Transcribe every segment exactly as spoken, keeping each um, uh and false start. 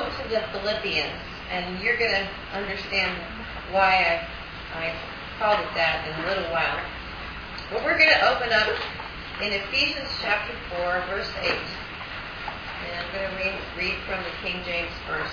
to the Philippians, and you're going to understand why I, I called it that in a little while. But we're going to open up in Ephesians chapter four, verse eight. And I'm going to read, read from the King James first.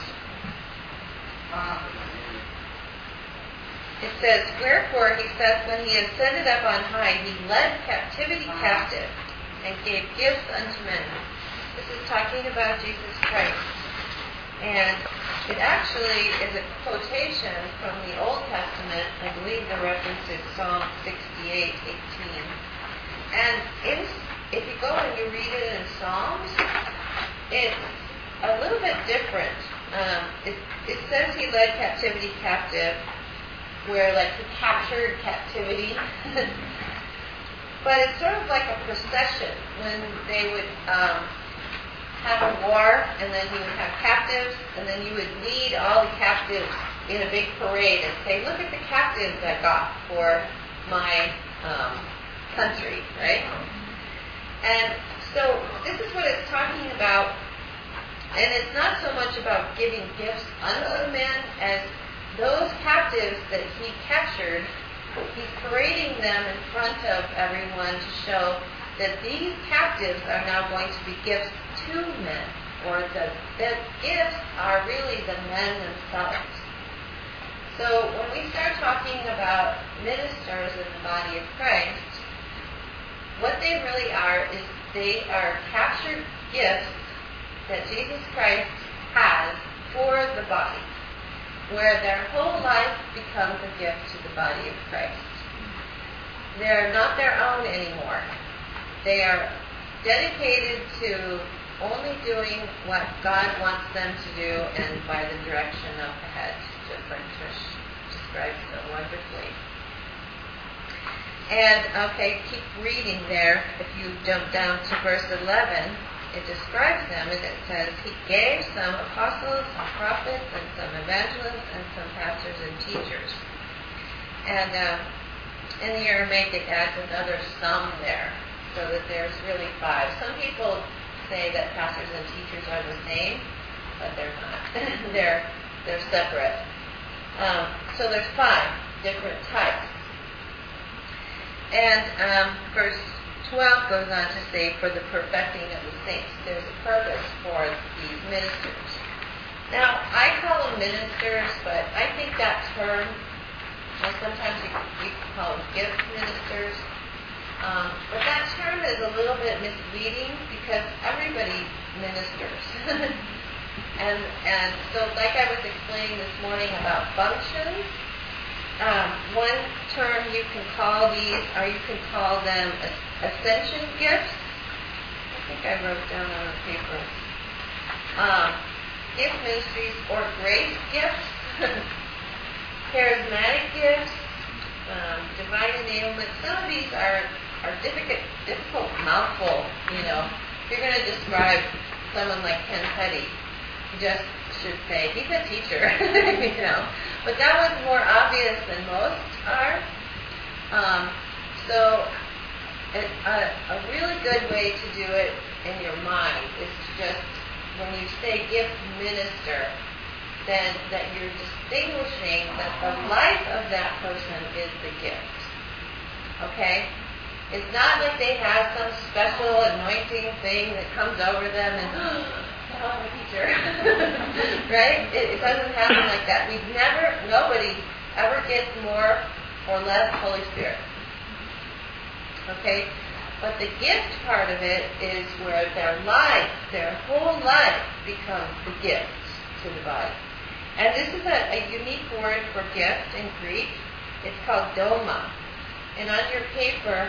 It says, "Wherefore," he says, "when he ascended up on high, he led captivity captive, and gave gifts unto men." This is talking about Jesus Christ. And it actually is a quotation from the Old Testament. I believe the reference is Psalm sixty-eight eighteen. And in, if you go and you read it in Psalms, it's a little bit different. Um, it, it says he led captivity captive, where like he captured captivity. But it's sort of like a procession when they would um, have a war, and then you would have captives, and then you would lead all the captives in a big parade and say, "Look at the captives I got for my um, country," right? And so this is what it's talking about. And it's not so much about giving gifts unto men as those captives that he captured. He's parading them in front of everyone to show that these captives are now going to be gifts to men, or that the gifts are really the men themselves. So when we start talking about ministers in the body of Christ, what they really are is they are captured gifts that Jesus Christ has for the body, where their whole life becomes a gift to the body of Christ. They're not their own anymore. They are dedicated to only doing what God wants them to do, and by the direction of the head, just like Trish described so wonderfully. And, okay, keep reading there. If you jump down to verse eleven, it describes them, and it says, "He gave some apostles, some prophets, and some evangelists, and some pastors and teachers." And uh, in the Aramaic, it adds another "some" there, so that there's really five. Some people say that pastors and teachers are the same, but they're not. they're they're separate. Um, so there's five different types. And um, verse twelve goes on to say, "For the perfecting of the saints." There's a purpose for these ministers. Now, I call them ministers, but I think that term, well, sometimes we, we call them gift ministers, um, but that term is a little bit misleading because everybody ministers. and and so, like I was explaining this morning about functions, um, one term you can call these, or you can call them ascension gifts. I think I wrote down on the paper. Um, gift ministries or grace gifts, charismatic gifts, um, divine enablement. Some of these are, are difficult, difficult mouthful, you know. If you're going to describe someone like Ken Petty, you just should say, he's a teacher, you know. But that one's more obvious than most are. Um, so A, a, a really good way to do it in your mind is to just, when you say gift minister, then that you're distinguishing that the life of that person is the gift. Okay? It's not like they have some special anointing thing that comes over them and, oh, I'm a teacher. Right? It, it doesn't happen like that. We've never, nobody ever gets more or less Holy Spirit. Okay? But the gift part of it is where their life, their whole life becomes the gift to the body. And this is a, a unique word for gift in Greek. It's called doma. And on your paper,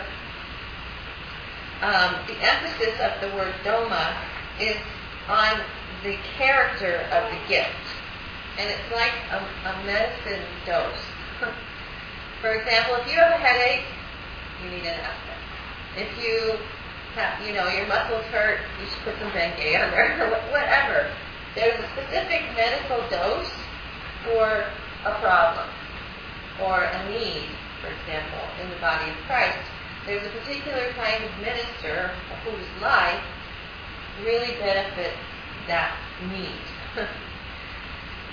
um, the emphasis of the word doma is on the character of the gift. And it's like a, a medicine dose. For example, if you have a headache, you need an aspirin. If you have, you know, your muscles hurt, you should put some Bengay on there, or whatever. There's a specific medical dose for a problem or a need, for example, in the body of Christ. There's a particular kind of minister whose life really benefits that need.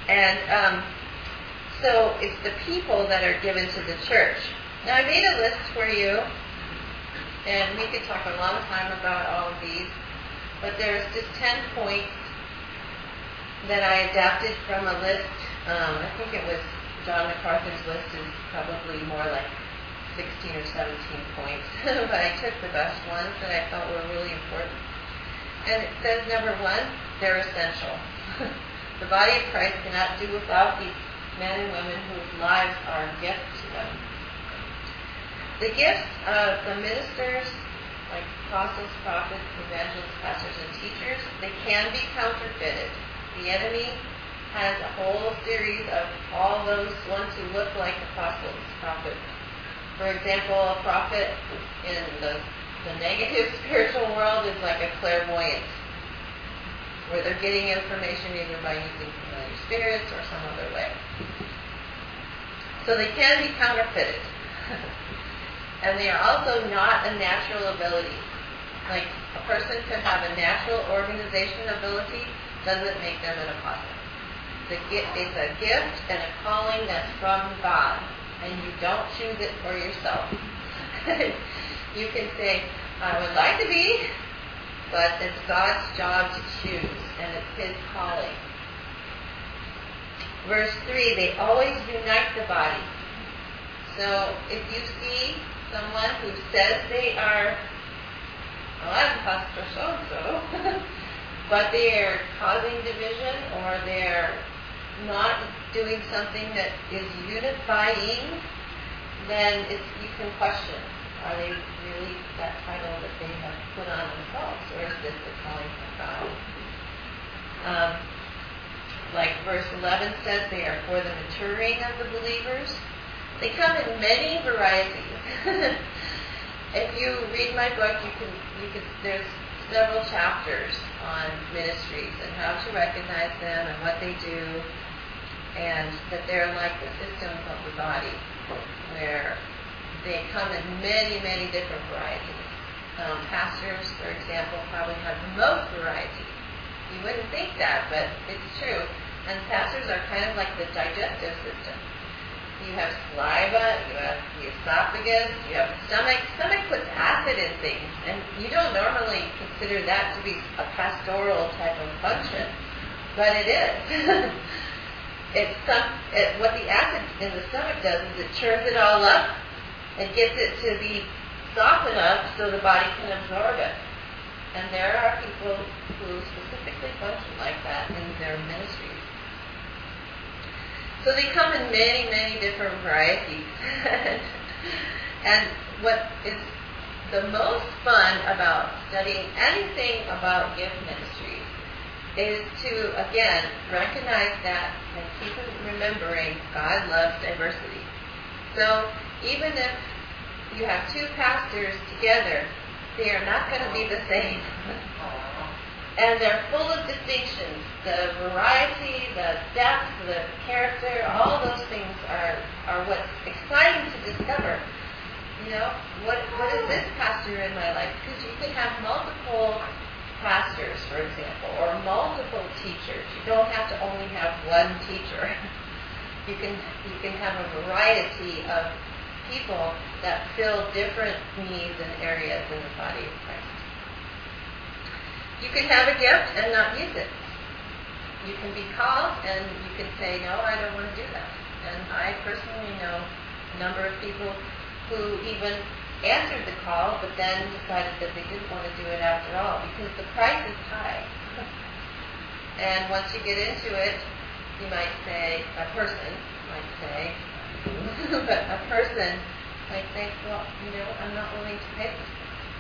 And um, so it's the people that are given to the church. Now I made a list for you, and we could talk a long time about all of these, but there's just ten points that I adapted from a list. Um, I think it was John MacArthur's list is probably more like sixteen or seventeen points, but I took the best ones that I felt were really important. And it says, number one, they're essential. The body of Christ cannot do without these men and women whose lives are a gift to them. The gifts of the ministers, like apostles, prophets, evangelists, pastors, and teachers, they can be counterfeited. The enemy has a whole series of all those ones who look like apostles, prophets. For example, a prophet in the, the negative spiritual world is like a clairvoyant, where they're getting information either by using familiar spirits or some other way. So they can be counterfeited. And they are also not a natural ability. Like a person could have a natural organization ability, doesn't make them an apostle. The gift, it's a gift and a calling that's from God, and you don't choose it for yourself. You can say, I would like to be, but it's God's job to choose, and it's His calling. Verse three, they always unite the body. So if you see someone who says they are, well, I'm Pastor so-and-so, but they're causing division or they're not doing something that is unifying, then it's, you can question, are they really that title that they have put on themselves, or is this the calling from God? Um, like verse eleven says, they are for the maturing of the believers. They come in many varieties. If you read my book, you can, you can, there's several chapters on ministries and how to recognize them and what they do, and that they're like the systems of the body, where they come in many, many different varieties. Um, pastors, for example, probably have the most variety. You wouldn't think that, but it's true. And pastors are kind of like the digestive system. You have saliva, you have the esophagus, you have stomach. Stomach puts acid in things, and you don't normally consider that to be a pastoral type of function, but it is. It's some, it, what the acid in the stomach does is it churns it all up and gets it to be soft enough so the body can absorb it. And there are people who specifically function like that in their ministries. So they come in many, many different varieties. And what is the most fun about studying anything about gift ministries is to, again, recognize that and keep remembering God loves diversity. So even if you have two pastors together, they are not going to be the same. And they're full of distinctions. The variety, the depth, the character, all those things are, are what's exciting to discover. You know, what what is this pastor in my life? Because you can have multiple pastors, for example, or multiple teachers. You don't have to only have one teacher. You can you can have a variety of people that fill different needs and areas in the body of Christ. You can have a gift and not use it. You can be called and you can say, no, I don't want to do that. And I personally know a number of people who even answered the call, but then decided that they didn't want to do it after all because the price is high. And once you get into it, you might say, a person might say, but a person might think, well, you know, I'm not willing to pay this.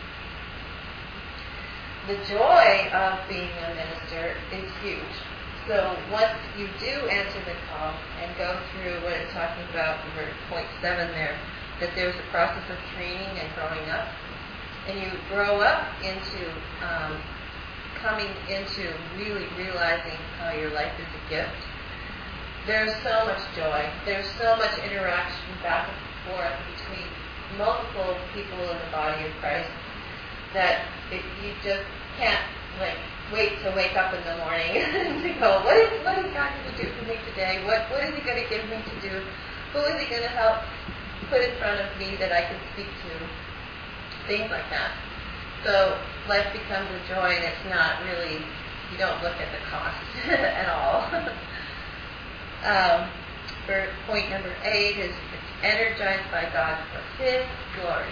The joy of being a minister is huge. So once you do answer the call and go through what it's talking about in point seven there, that there's a process of training and growing up, and you grow up into um, coming into really realizing how your life is a gift, there's so much joy. There's so much interaction back and forth between multiple people in the body of Christ that it, you just can't like wait to wake up in the morning to go, what is what is God going to do do for me today? What What is He going to give me to do? Who is He going to help put in front of me that I can speak to? Things like that. So life becomes a joy, and it's not really, you don't look at the cost at all. um, for point number eight is it's energized by God for His glory.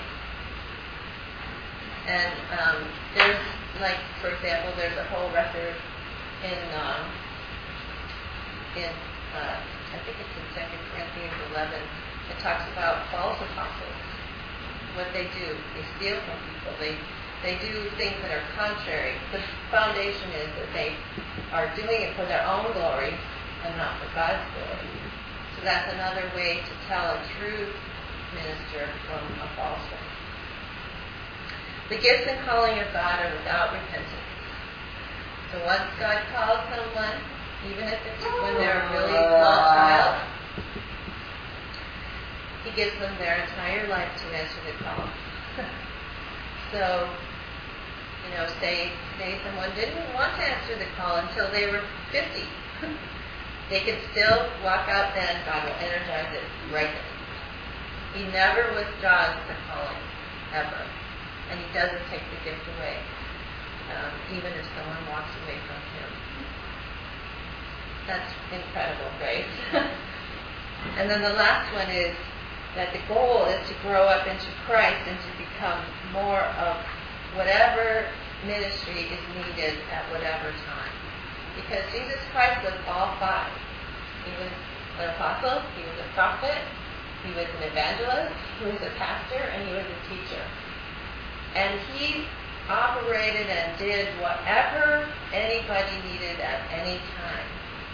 And um, there's, like, for example, there's a whole record in, um, in uh, I think it's in Second Corinthians eleven. It talks about false apostles. What they do, they steal from people. They they do things that are contrary. The foundation is that they are doing it for their own glory and not for God's glory. So that's another way to tell a true minister from a false one. The gifts and calling of God are without repentance. So once God calls someone, even if it's when they're a really small child, He gives them their entire life to answer the call. So, you know, say, say someone didn't want to answer the call until they were fifty. They can still walk out then. God will energize it right then. He never withdraws the calling, ever. And He doesn't take the gift away, um, even if someone walks away from Him. That's incredible grace. And then the last one is that the goal is to grow up into Christ and to become more of whatever ministry is needed at whatever time. Because Jesus Christ was all five. He was an apostle, He was a prophet, He was an evangelist, He was a pastor, and He was a teacher. And He operated and did whatever anybody needed at any time.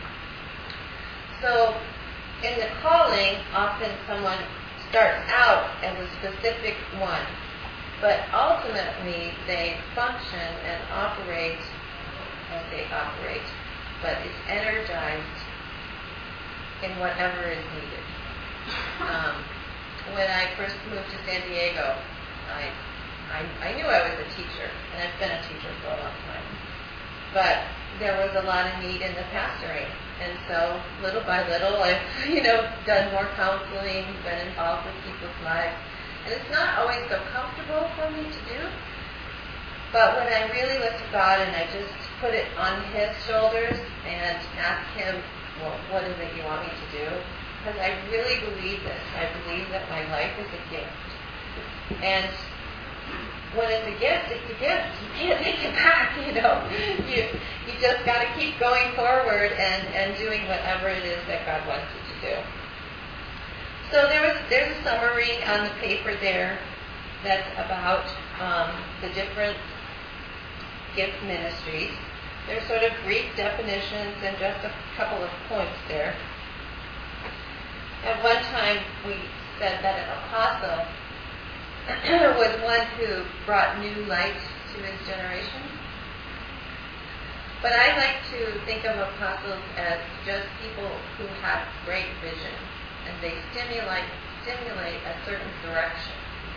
So, in the calling, often someone starts out as a specific one, but ultimately they function and operate as they operate, but it's energized in whatever is needed. Um, when I first moved to San Diego, I, I I knew I was a teacher, and I've been a teacher for a long time, but there was a lot of need in the pastoring. And so, little by little, I've, you know, done more counseling, been involved with people's lives. And it's not always so comfortable for me to do. But when I really look to God and I just put it on His shoulders and ask Him, well, what is it you want me to do? Because I really believe this. I believe that my life is a gift. And when it's a gift, it's a gift. You can't take it back, you know. You you just got to keep going forward and, and doing whatever it is that God wants you to do. So there was there's a summary on the paper there that's about um, the different gift ministries. There's sort of brief definitions and just a couple of points there. At one time, we said that an apostle was one who brought new light to his generation. But I like to think of apostles as just people who have great vision, and they stimulate stimulate a certain direction.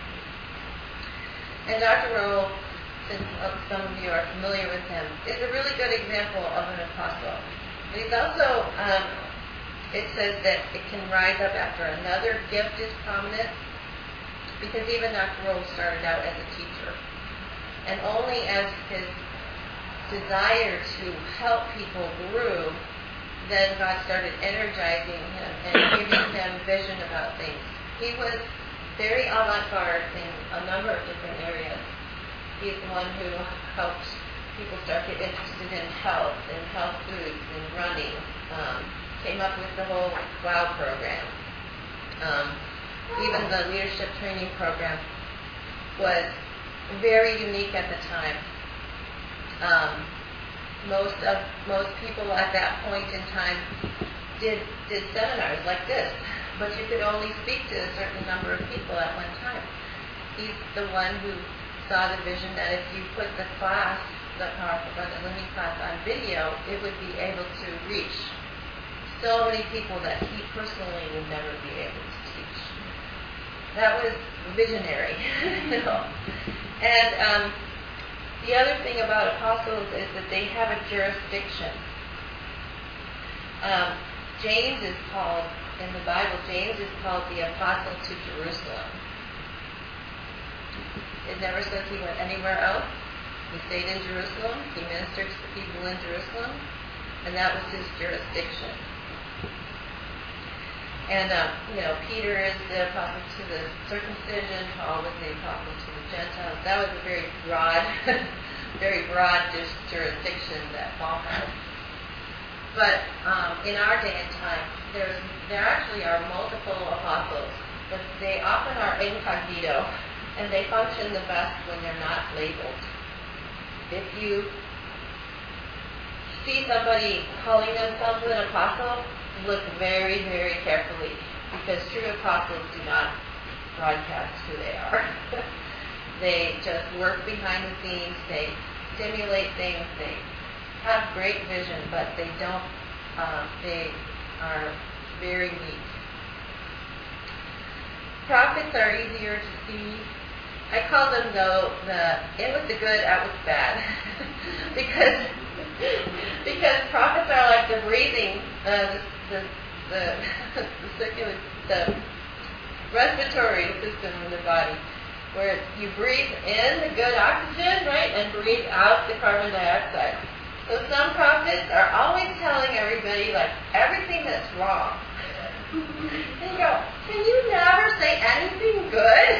And Doctor Rowell, since some of you are familiar with him, is a really good example of an apostle. But he's also, um, it says that it can rise up after another gift is prominent, because even Doctor Rowell started out as a teacher. And only as his desire to help people grew, then God started energizing him and giving him vision about things. He was very avant-garde in a number of different areas. He's the one who helped people start to get interested in health and health foods and running. Um, came up with the whole WOW program. Um, even the leadership training program was very unique at the time. Um, most of most people at that point in time did did seminars like this, but you could only speak to a certain number of people at one time. He's the one who saw the vision that if you put the class, the Powerful God Living class on video, it would be able to reach so many people that he personally would never be able to teach. That was visionary, you know. And um, the other thing about apostles is that they have a jurisdiction. Um, James is called, in the Bible, James is called the apostle to Jerusalem. It never says he went anywhere else. He stayed in Jerusalem. He ministered to the people in Jerusalem. And that was his jurisdiction. And, um, you know, Peter is the apostle to the circumcision. Paul was the apostle to the Gentiles. That was a very broad, very broad jurisdiction that Paul had. But um, in our day and time, there's, there actually are multiple apostles, but they often are incognito, and they function the best when they're not labeled. If you see somebody calling themselves an apostle, look very, very carefully, because true apostles do not broadcast who they are. They just work behind the scenes, they stimulate things, they have great vision, but they don't, uh, they are very weak. Prophets are easier to see. I call them, though, the in with the good, out with the bad. because because prophets are like the breathing, uh, the, the, the, the circular, the respiratory system in the body, where you breathe in the good oxygen, right, and breathe out the carbon dioxide. So some prophets are always telling everybody, like, everything that's wrong. And you go, can you never say anything good?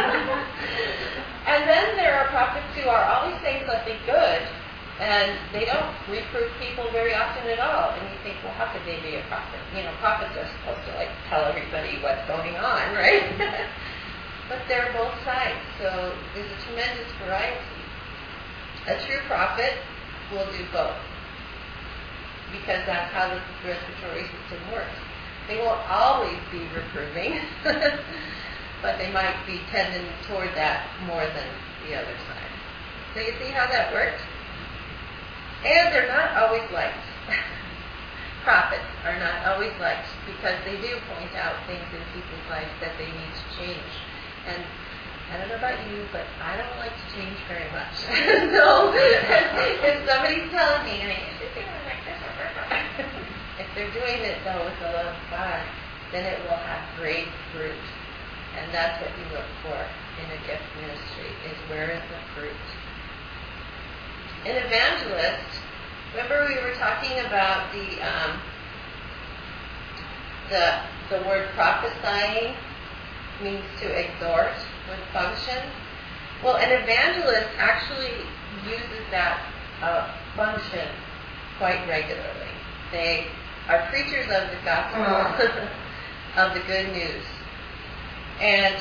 And then there are prophets who are always saying something good, and they don't reprove people very often at all. And you think, well, how could they be a prophet? You know, prophets are supposed to, like, tell everybody what's going on, right? But they're both sides, so there's a tremendous variety. A true prophet will do both, because that's how the respiratory system works. They won't always be reproving, but they might be tending toward that more than the other side. So you see how that works? And they're not always liked. Prophets are not always liked, because they do point out things in people's lives that they need to change. And I don't know about you, but I don't like to change very much. So if somebody's telling me, I mean, if they're like this, if they're doing it, though, with the love of God, then it will have great fruit. And that's what you look for in a gift ministry, is where is the fruit. An evangelist, remember we were talking about the um, the the word prophesying means to exhort with function. Well, an evangelist actually uses that uh, function quite regularly. They are preachers of the gospel, of the good news. And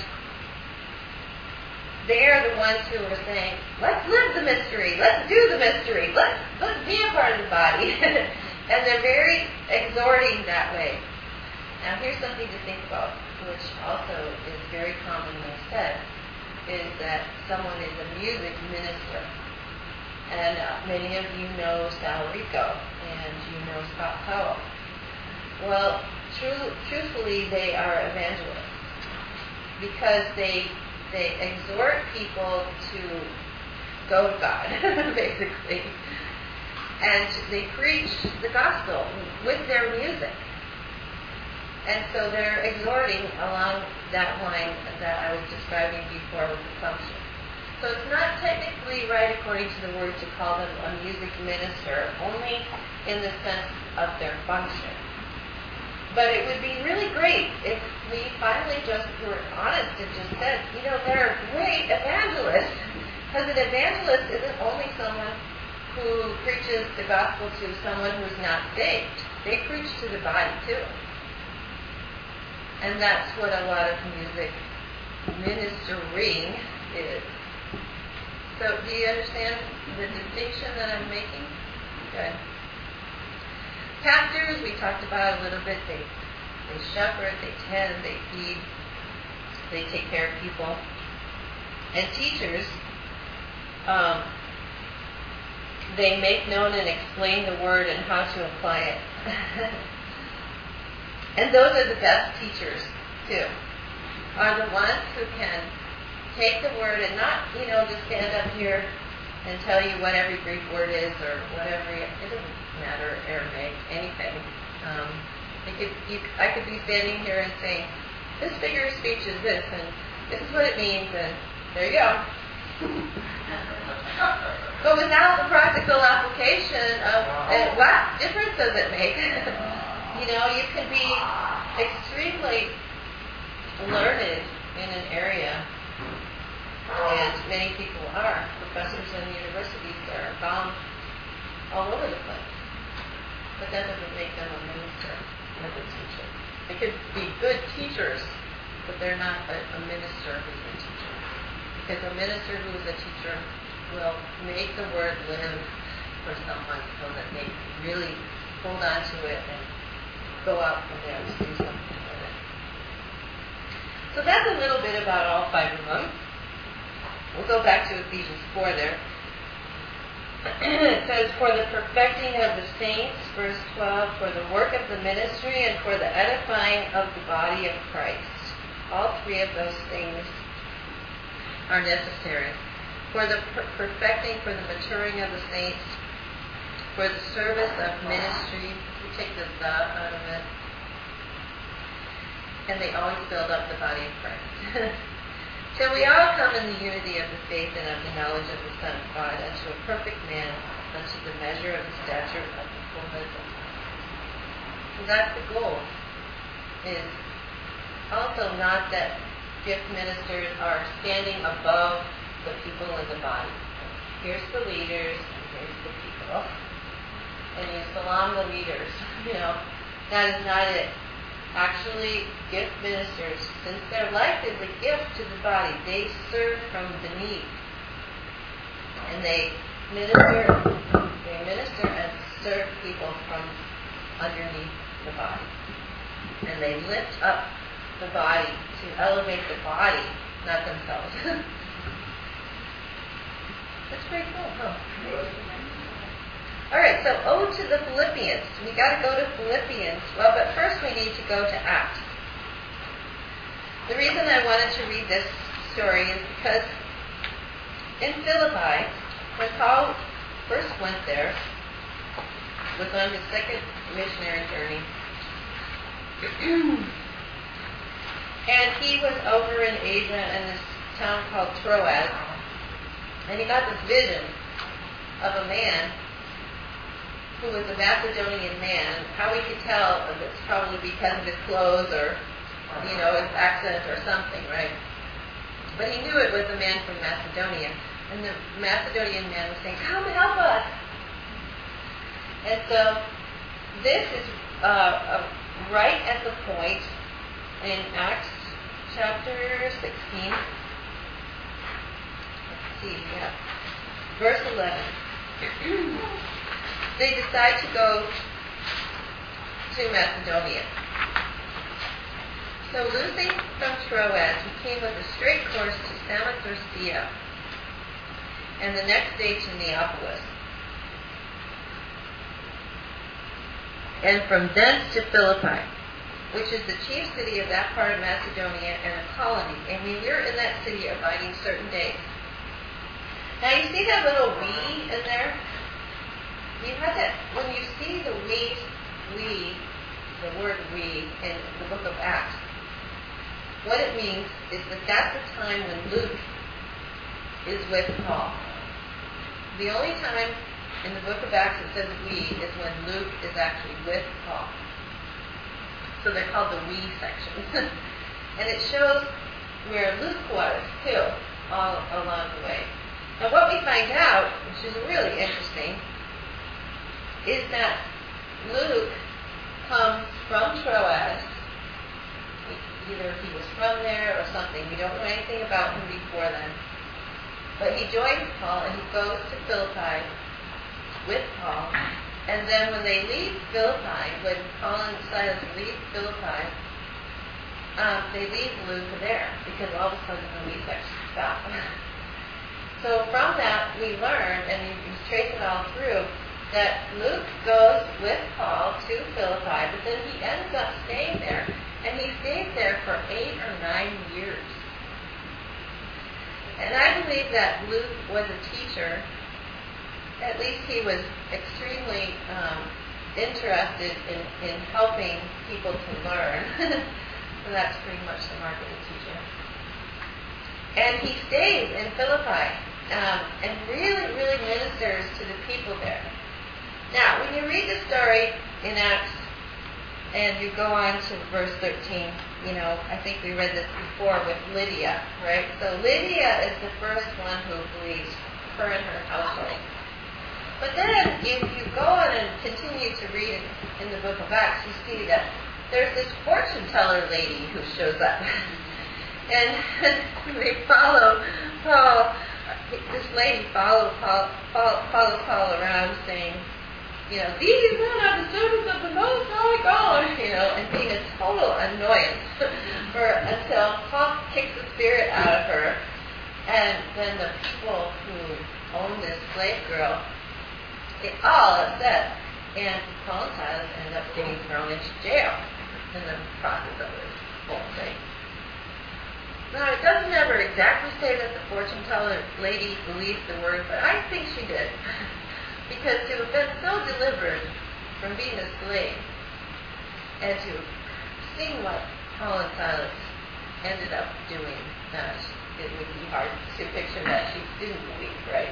they are the ones who are saying, let's live the mystery, let's do the mystery, let's, let's be a part of the body. And they're very exhorting that way. Now here's something to think about, which also is very commonly said, is that someone is a music minister. And uh, many of you know Sal Rico, and you know Scott Powell. Well, true, truthfully, they are evangelists, because they they exhort people to go to God, basically. And they preach the gospel with their music. And so they're exhorting along that line that I was describing before with the function. So it's not technically right, according to the word, to call them a music minister, only in the sense of their function. But it would be really great if we finally just were honest and just said, you know, they're great evangelists. Because an evangelist isn't only someone who preaches the gospel to someone who's not saved. They preach to the body too. And that's what a lot of music ministering is. So do you understand the distinction that I'm making? Good. Pastors, we talked about a little bit. They they shepherd, they tend, they feed, they take care of people. And teachers, um, they make known and explain the word and how to apply it. And those are the best teachers, too, are the ones who can take the word and not, you know, just stand up here and tell you what every Greek word is or whatever. It doesn't matter, Aramaic, anything. Um, You could, you, I could be standing here and saying, this figure of speech is this, and this is what it means, and there you go. But without the practical application of uh, what difference does it make? You know, you can be extremely learned in an area, and many people are. Professors in universities are bound all over the place. But that doesn't make them a minister and a good teacher. They could be good teachers, but they're not a, a minister who's a teacher. Because a minister who is a teacher will make the word live for someone so that they really hold on to it and go out from there to do something with it. So that's a little bit about all five of them. We'll go back to Ephesians four there. It says, for the perfecting of the saints, verse twelve, for the work of the ministry and for the edifying of the body of Christ. All three of those things are necessary. For the per- perfecting, for the maturing of the saints, for the service of ministry. We take the the out of it. And they always build up the body of Christ. Till we all come in the unity of the faith and of the knowledge of the Son of God, unto a perfect man, unto the measure of the stature of the fullness of God. So that's the goal. Is also not that gift ministers are standing above the people in the body. Here's the leaders, and here's the people. And you salam the leaders. You know, that is not it. Actually, gift ministers, since their life is a gift to the body, they serve from beneath. And they minister, they minister and serve people from underneath the body. And they lift up the body to elevate the body, not themselves. That's pretty cool, huh? All right, so ode to the Philippians. We got to go to Philippians. Well, but first we need to go to Acts. The reason I wanted to read this story is because in Philippi, when Paul first went there, was on his second missionary journey, and he was over in Asia in this town called Troas, and he got this vision of a man who was a Macedonian man. How we could tell if it's probably because of his clothes or, you know, his accent or something, right? But he knew it was a man from Macedonia. And the Macedonian man was saying, come help us. And so this is uh, uh, right at the point in Acts chapter sixteen. Let's see, yeah. Verse eleven. They decide to go to Macedonia. So loosing from Troas, we came with a straight course to Samothracia, and the next day to Neapolis, and from thence to Philippi, which is the chief city of that part of Macedonia and a colony. And we were in that city abiding certain days. Now you see that little we in there? You have that, when you see the we, we, the word we in the book of Acts, what it means is that that's the time when Luke is with Paul. The only time in the book of Acts it says we is when Luke is actually with Paul. So they're called the we sections. And it shows where Luke was too, all along the way. Now what we find out, which is really interesting, is that Luke comes from Troas. Either he was from there or something. We don't know anything about him before then. But he joins Paul and he goes to Philippi with Paul. And then when they leave Philippi, when Paul and Silas leave Philippi, um, they leave Luke there because all of a sudden the we section stops. So from that we learn, and you can trace it all through, that Luke goes with Paul to Philippi, but then he ends up staying there, and he stays there for eight or nine years. And I believe that Luke was a teacher. At least he was extremely um, interested in, in helping people to learn. So that's pretty much the mark of the teacher. And he stays in Philippi um, and really, really ministers to the people there. Now, when you read the story in Acts and you go on to verse thirteen, you know, I think we read this before with Lydia, right? So Lydia is the first one who believes, her and her household. But then if you go on and continue to read in, in the book of Acts, you see that there's this fortune teller lady who shows up. And they follow Paul, this lady follows Paul, follows Paul around saying, you know, these men are the servants of the Most High God, you know, and being a total annoyance for until Paul kicks the spirit out of her. And then the people who own this slave girl, they all upset. And Paul and Silas end up getting thrown into jail in the process of this whole thing. Now, it doesn't ever exactly say that the fortune teller lady believed the word, but I think she did. Because to have been so delivered from being a slave and to seeing what Paul and Silas ended up doing, uh, it would be hard to picture that she didn't believe, right?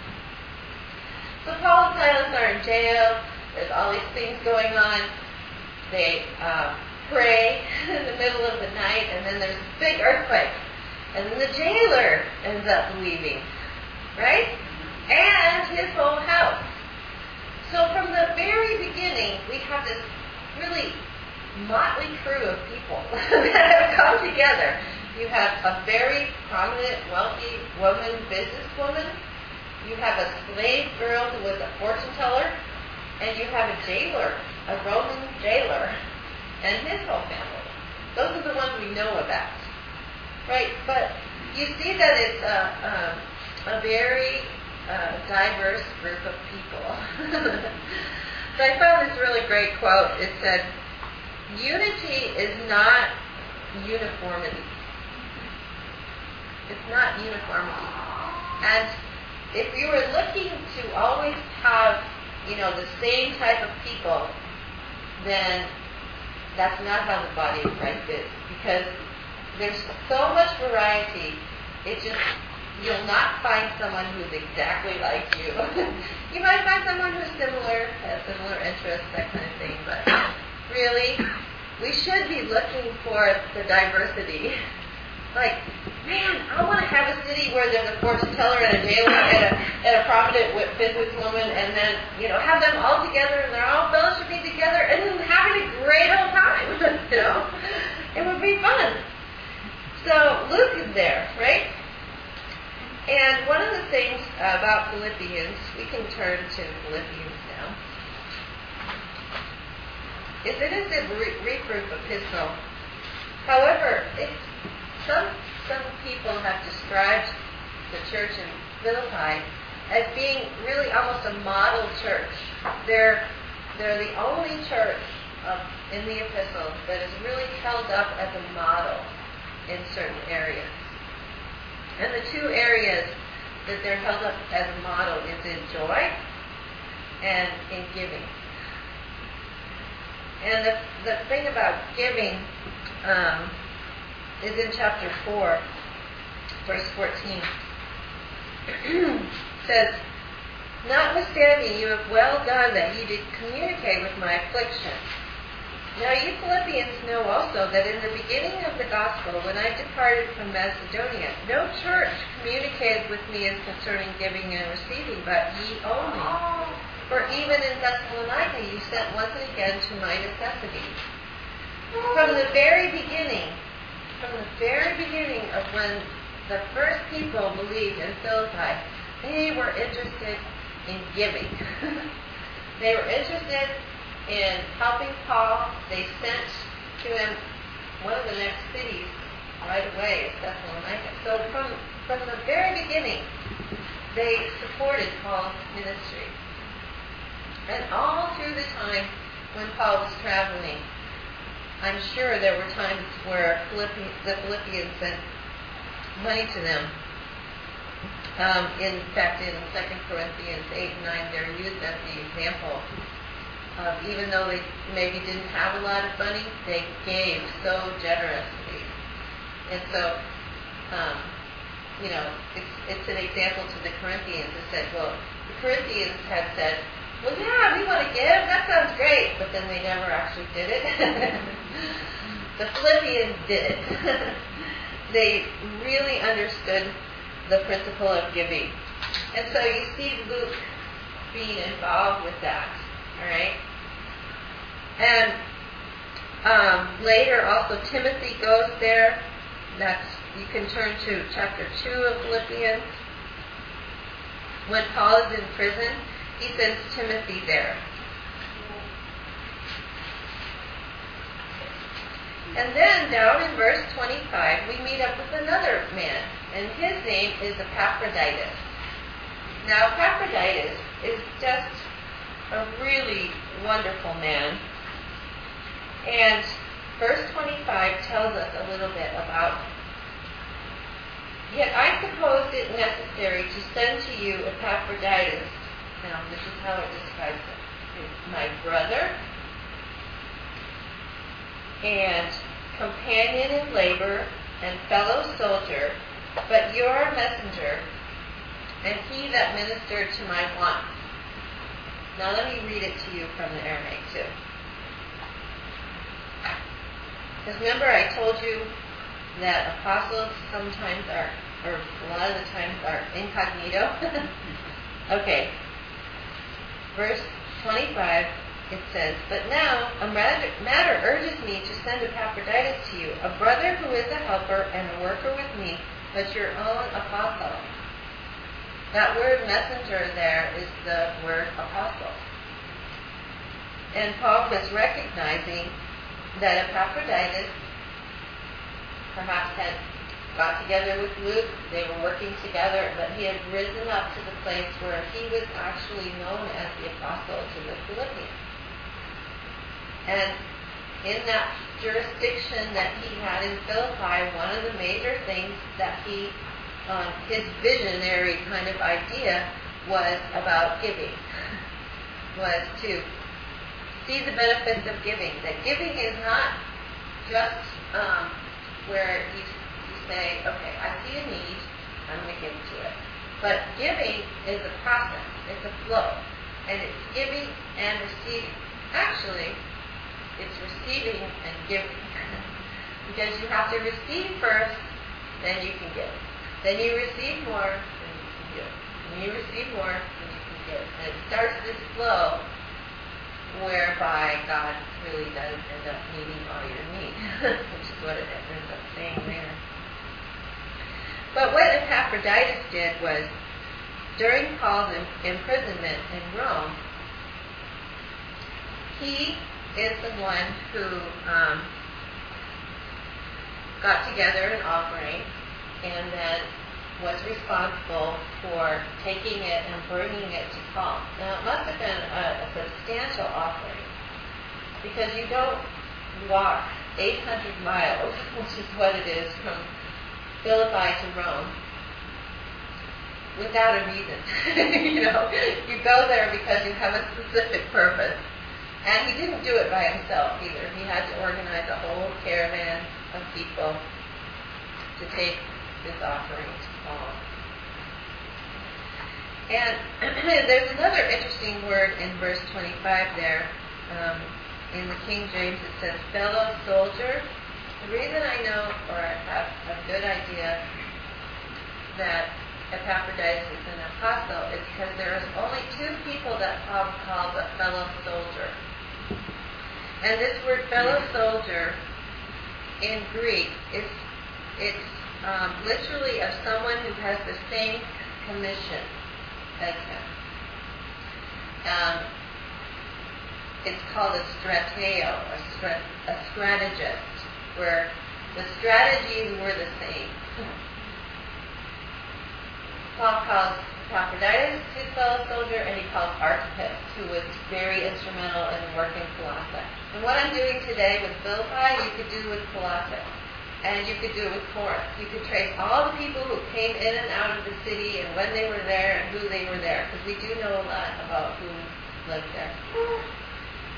So Paul and Silas are in jail. There's all these things going on. They um, pray in the middle of the night, and then there's a big earthquake. And then the jailer ends up leaving, right? And his whole house. So from the very beginning, we have this really motley crew of people that have come together. You have a very prominent, wealthy woman, businesswoman. You have a slave girl who was a fortune teller. And you have a jailer, a Roman jailer, and his whole family. Those are the ones we know about. Right? But you see that it's a, a, a very uh, diverse group of people. So I found this really great quote. It said, unity is not uniformity. It's not uniformity. And if you were looking to always have, you know, the same type of people, then that's not how the body of Christ is. Because there's so much variety, it just, you'll not find someone who's exactly like you. You might find someone who's similar, has similar interests, that kind of thing, but really, we should be looking for the diversity. Like, man, I want to have a city where there's a fortune teller and a jailer and a, and a prominent businesswoman, and then, you know, have them all together and they're all fellowshipping together and having a great old time. You know, it would be fun. So Luke is there, right? And one of the things about Philippians, we can turn to Philippians now, is it is a re- reproof epistle. However, it's Some some people have described the church in Philippi as being really almost a model church. They're they're the only church of, in the epistle that is really held up as a model in certain areas. And the two areas that they're held up as a model is in joy and in giving. And the the thing about giving. Um, is in chapter four, verse fourteen. It says, notwithstanding, you have well done that you did communicate with my affliction. Now you Philippians know also that in the beginning of the gospel, when I departed from Macedonia, no church communicated with me as concerning giving and receiving, but ye only. For even in Thessalonica you sent once and again to my necessity. From the very beginning, From the very beginning of when the first people believed in Philippi, they were interested in giving. They were interested in helping Paul. They sent to him one of the next cities right away, Thessalonica. So from, from the very beginning, they supported Paul's ministry. And all through the time when Paul was traveling, I'm sure there were times where Philippi, the Philippians sent money to them. Um, in fact, in Second Corinthians eight and nine, they're used as the example Uh, even though they maybe didn't have a lot of money, they gave so generously. And so, um, you know, it's, it's an example to the Corinthians that said, well, the Corinthians had said, well, yeah, we want to give, that sounds great, but then they never actually did it. The Philippians did it. They really understood the principle of giving. And so you see Luke being involved with that, all right? And um, later also Timothy goes there. That's, you can turn to chapter two of Philippians. When Paul is in prison, he sends Timothy there. And then down in verse twenty-five, we meet up with another man, and his name is Epaphroditus. Now, Epaphroditus is just a really wonderful man. And verse twenty-five tells us a little bit about him. Yet I supposed it necessary to send to you Epaphroditus. Now, this is how it describes him. It's my brother and companion in labor and fellow soldier, but your messenger, and he that ministered to my wants. Now let me read it to you from the Aramaic too. Because remember I told you that apostles sometimes are, or a lot of the times are incognito? Okay. Verse twenty-five, it says, but now a matter urges me to send Epaphroditus to you, a brother who is a helper and a worker with me, but your own apostle. That word messenger there is the word apostle. And Paul was recognizing that Epaphroditus perhaps had got together with Luke, they were working together, but he had risen up to the place where he was actually known as the apostle to the Philippians. And in that jurisdiction that he had in Philippi, one of the major things that he, um, his visionary kind of idea was about giving, was to see the benefits of giving. That giving is not just um, where you, you say, okay, I see a need, I'm going to give to it. But giving is a process, it's a flow, and it's giving and receiving. Actually, it's receiving and giving. Because you have to receive first, then you can give. Then you receive more, then you can give. When you receive more, then you can give. And it starts this flow whereby God really does end up meeting all your needs, which is what it ends up saying there. But what Epaphroditus did was, during Paul's imprisonment in Rome, he is the one who um, got together an offering and then was responsible for taking it and bringing it to Paul. Now, it must have been a, a substantial offering, because you don't walk eight hundred miles, which is what it is, from Philippi to Rome, without a reason. You know, you go there because you have a specific purpose. And he didn't do it by himself either. He had to organize a whole caravan of people to take this offering to Paul. And there's another interesting word in verse twenty-five there. Um, in the King James it says fellow soldier. The reason I know, or I have a good idea, that Epaphroditus is an apostle is because there is only two people that Paul calls a fellow soldier. And this word fellow soldier in Greek is it's um, literally of someone who has the same commission as him. Um, it's called a strateo, a, strat, a strategist, where the strategies were the same. Paul calls Epaphroditus his fellow soldier, and he calls Archippus, who was very instrumental in the work in Colossae. And what I'm doing today with Philippi, you could do with Colossae. And you could do it with Corinth. You could trace all the people who came in and out of the city and when they were there and who they were there, because we do know a lot about who lived there.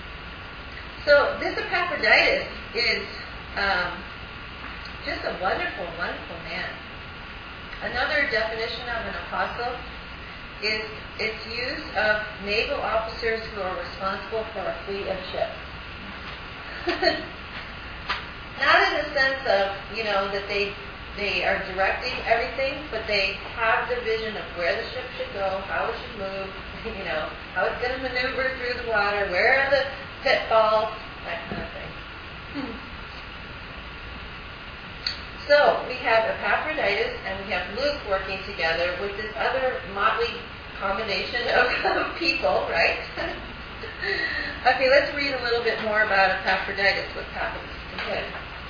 So this Epaphroditus is um, just a wonderful, wonderful man. Another definition of an apostle is its use of naval officers who are responsible for a fleet of ships. Not in the sense of, you know, that they they are directing everything, but they have the vision of where the ship should go, how it should move, you know, how it's going to maneuver through the water, where are the pitfalls, that kind of thing. So we have Epaphroditus and we have Luke working together with this other motley combination of people, right? Okay, let's read a little bit more about Epaphroditus, what happens to him.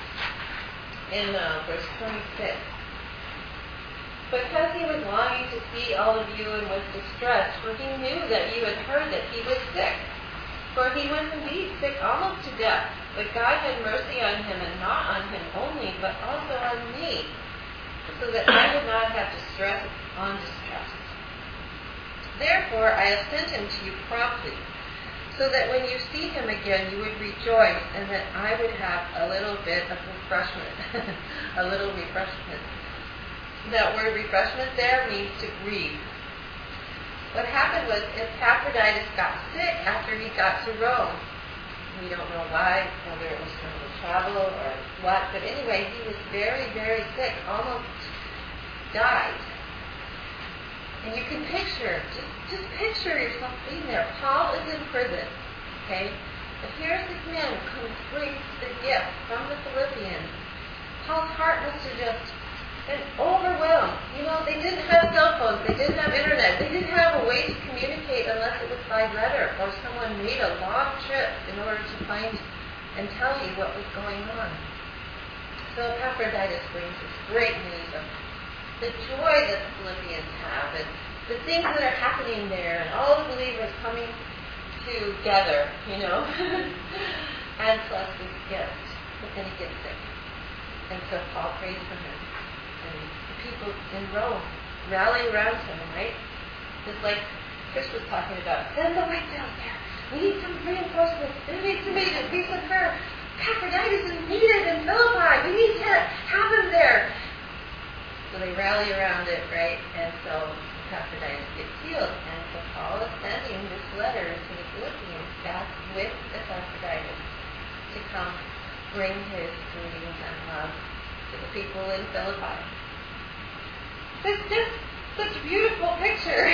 In uh, verse twenty-six. Because he was longing to see all of you and was distressed, for he knew that you had heard that he was sick. For he was indeed sick almost to death, but God had mercy on him, and not on him only, but also on me, so that I would not have distress on distress. Therefore I have sent him to you promptly, so that when you see him again you would rejoice, and that I would have a little bit of refreshment. A little refreshment. That word refreshment there means to grieve. What happened was Epaphroditus got sick after he got to Rome. We don't know why, whether it was from the travel or what, but anyway, he was very, very sick, almost died. And you can picture, just, just picture yourself being there. Paul is in prison, okay? But here's this man who comes, brings the gift from the Philippians. Paul's heart must have just been overwhelmed. You know, they didn't have cell phones, they didn't have internet, they didn't have a way to communicate unless it was by letter, or someone made a long trip in order to find and tell you what was going on. So Epaphroditus brings this great news of the joy that the Philippians have, and the things that are happening there, and all the believers coming together, you know, and plus this gift. But then he gets sick. And so Paul prays for him. And the people in Rome rally around him, right? Just like Chris was talking about, send the white down there. We need some reinforcements. There needs to be, be some prayer. Epaphroditus is needed in Philippi. We need to have him there. So they rally around it, right? And so Epaphroditus gets healed. And so Paul is sending this letter to the Philippians back with Epaphroditus to come bring his greetings and love to the people in Philippi. It's just such a beautiful picture.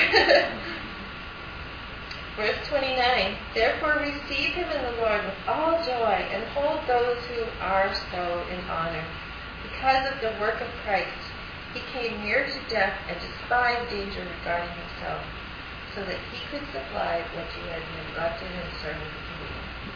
Verse twenty-nine, therefore receive him in the Lord with all joy, and hold those who are so in honor. Because of the work of Christ, he came near to death and despised danger regarding himself, so that he could supply what you had neglected in serving to me.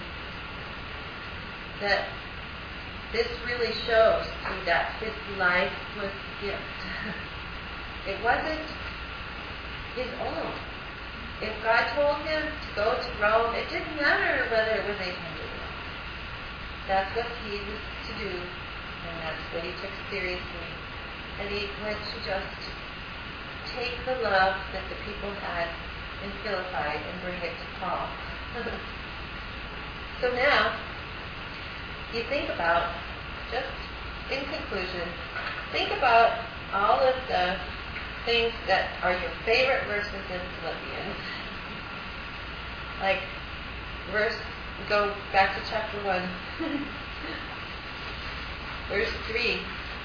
That this really shows you that his life was a gift. It wasn't his own. If God told him to go to Rome, it didn't matter whether it was eight hundred miles. That's what he was to do, and that's what he took seriously. And he went to just take the love that the people had in Philippi and bring it to Paul. So now, you think about, just in conclusion, think about all of the things that are your favorite verses in Philippians. Like, verse, go back to chapter one. Verse three.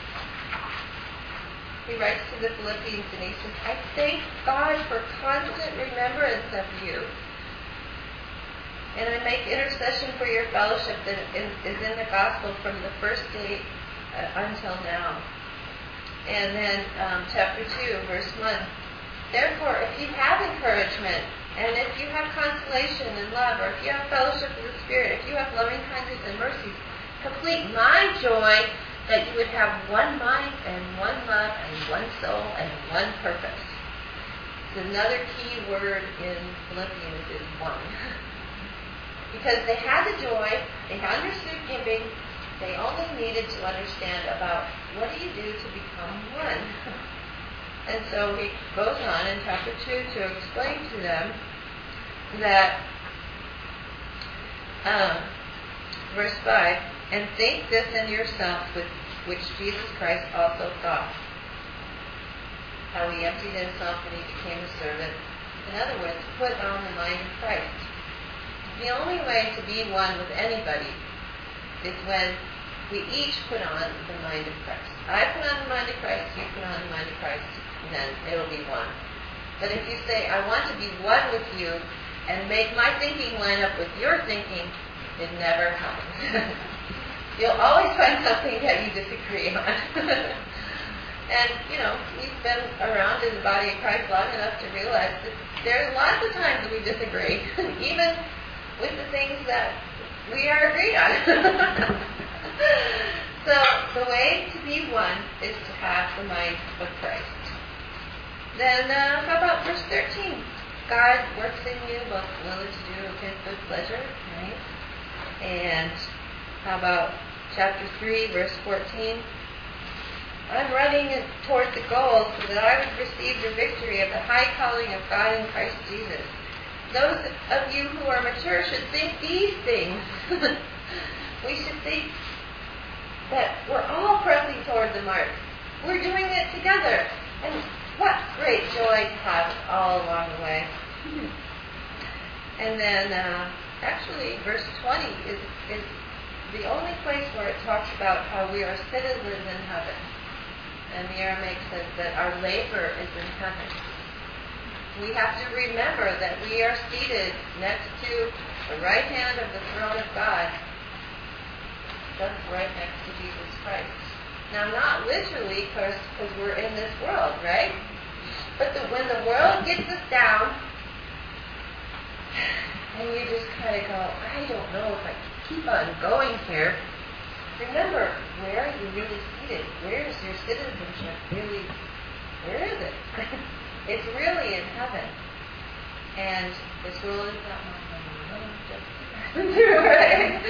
He writes to the Philippians and he says, I thank God for constant remembrance of you. And I make intercession for your fellowship that is in the gospel from the first day uh, until now. And then um, chapter two, verse one. Therefore, if you have encouragement, and if you have consolation and love, or if you have fellowship with the Spirit, if you have loving kindness and mercies, complete my joy, that you would have one mind and one love and one soul and one purpose. Another key word in Philippians is one. Because they had the joy, they understood giving, they only needed to understand about what do you do to become one. And so he goes on in chapter two to explain to them that um, verse five, and think this in yourself, with which Jesus Christ also thought. How he emptied himself and he became a servant. In other words, put on the mind of Christ. The only way to be one with anybody is when we each put on the mind of Christ. I put on the mind of Christ, you put on the mind of Christ, and then it'll be one. But if you say, I want to be one with you, and make my thinking line up with your thinking, it never happens. You'll always find something that you disagree on. And, you know, we've been around in the body of Christ long enough to realize that there's lots of times that we disagree, even with the things that we are agreed on. So the way to be one is to have the mind of Christ. Then uh, how about verse thirteen? God works in you both willing to do of his good pleasure, right? And how about chapter three, verse fourteen? I'm running toward the goal so that I would receive the victory of the high calling of God in Christ Jesus. Those of you who are mature should think these things. We should think that we're all pressing toward the mark. We're doing it together. And what great joy to have all along the way. And then, uh, actually, verse twenty is, is the only place where it talks about how we are citizens in heaven. And the Aramaic says that our labor is in heaven. We have to remember that we are seated next to the right hand of the throne of God. That's right next to Jesus Christ. Now, not literally, because we're in this world, right? But the, when the world gets us down, and you just kind of go, I don't know if I can keep on going here. Remember, where are you really seated? Where is your citizenship really? Where is it? It's really in heaven. And this world is not my home. Right?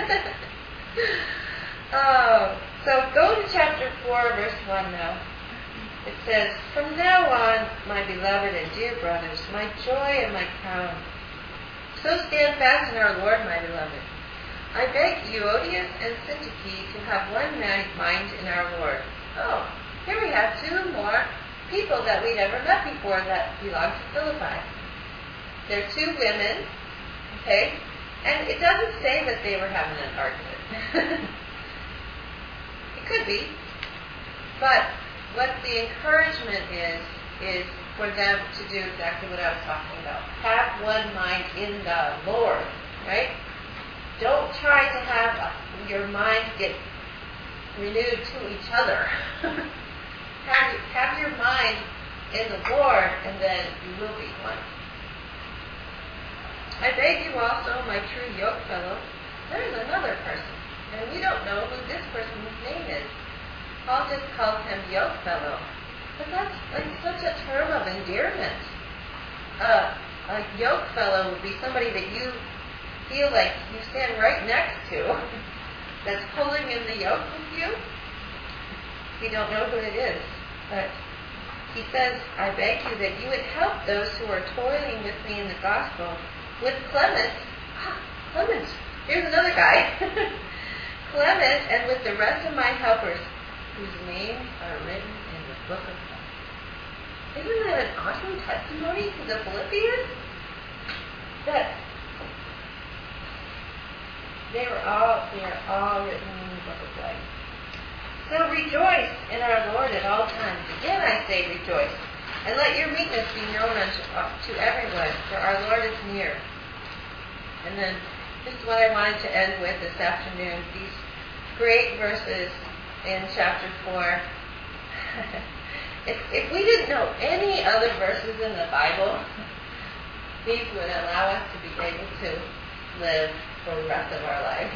Oh, so go to chapter four, verse one now. It says, from now on, my beloved and dear brothers, my joy and my crown, so stand fast in our Lord, my beloved. I beg Euodias and Syntyche to have one mind in our Lord. Oh, here we have two more people that we'd never met before that belong to Philippi. They're two women, okay? And it doesn't say that they were having an argument. It could be. But what the encouragement is, is for them to do exactly what I was talking about. Have one mind in the Lord, right? Don't try to have your mind get renewed to each other. have, have your mind in the Lord, and then you will be one. I beg you also, my true yoke fellow, there is another person, and we don't know who this person's name is. Paul just calls him yoke fellow. But that's like such a term of endearment. Uh, a yoke fellow would be somebody that you feel like you stand right next to, that's pulling in the yoke with you. We don't know who it is, but he says, I beg you that you would help those who are toiling with me in the gospel, with Clement. Ah, Clement. Here's another guy. Clement, and with the rest of my helpers, whose names are written in the book of life. Isn't that an awesome testimony to the Philippians? That they were all they are all written in the book of life. So rejoice in our Lord at all times. Again I say rejoice. And let your meekness be known unto to everyone, for our Lord is near. And then this is what I wanted to end with this afternoon. These great verses in chapter four. if, if we didn't know any other verses in the Bible, these would allow us to be able to live for the rest of our lives.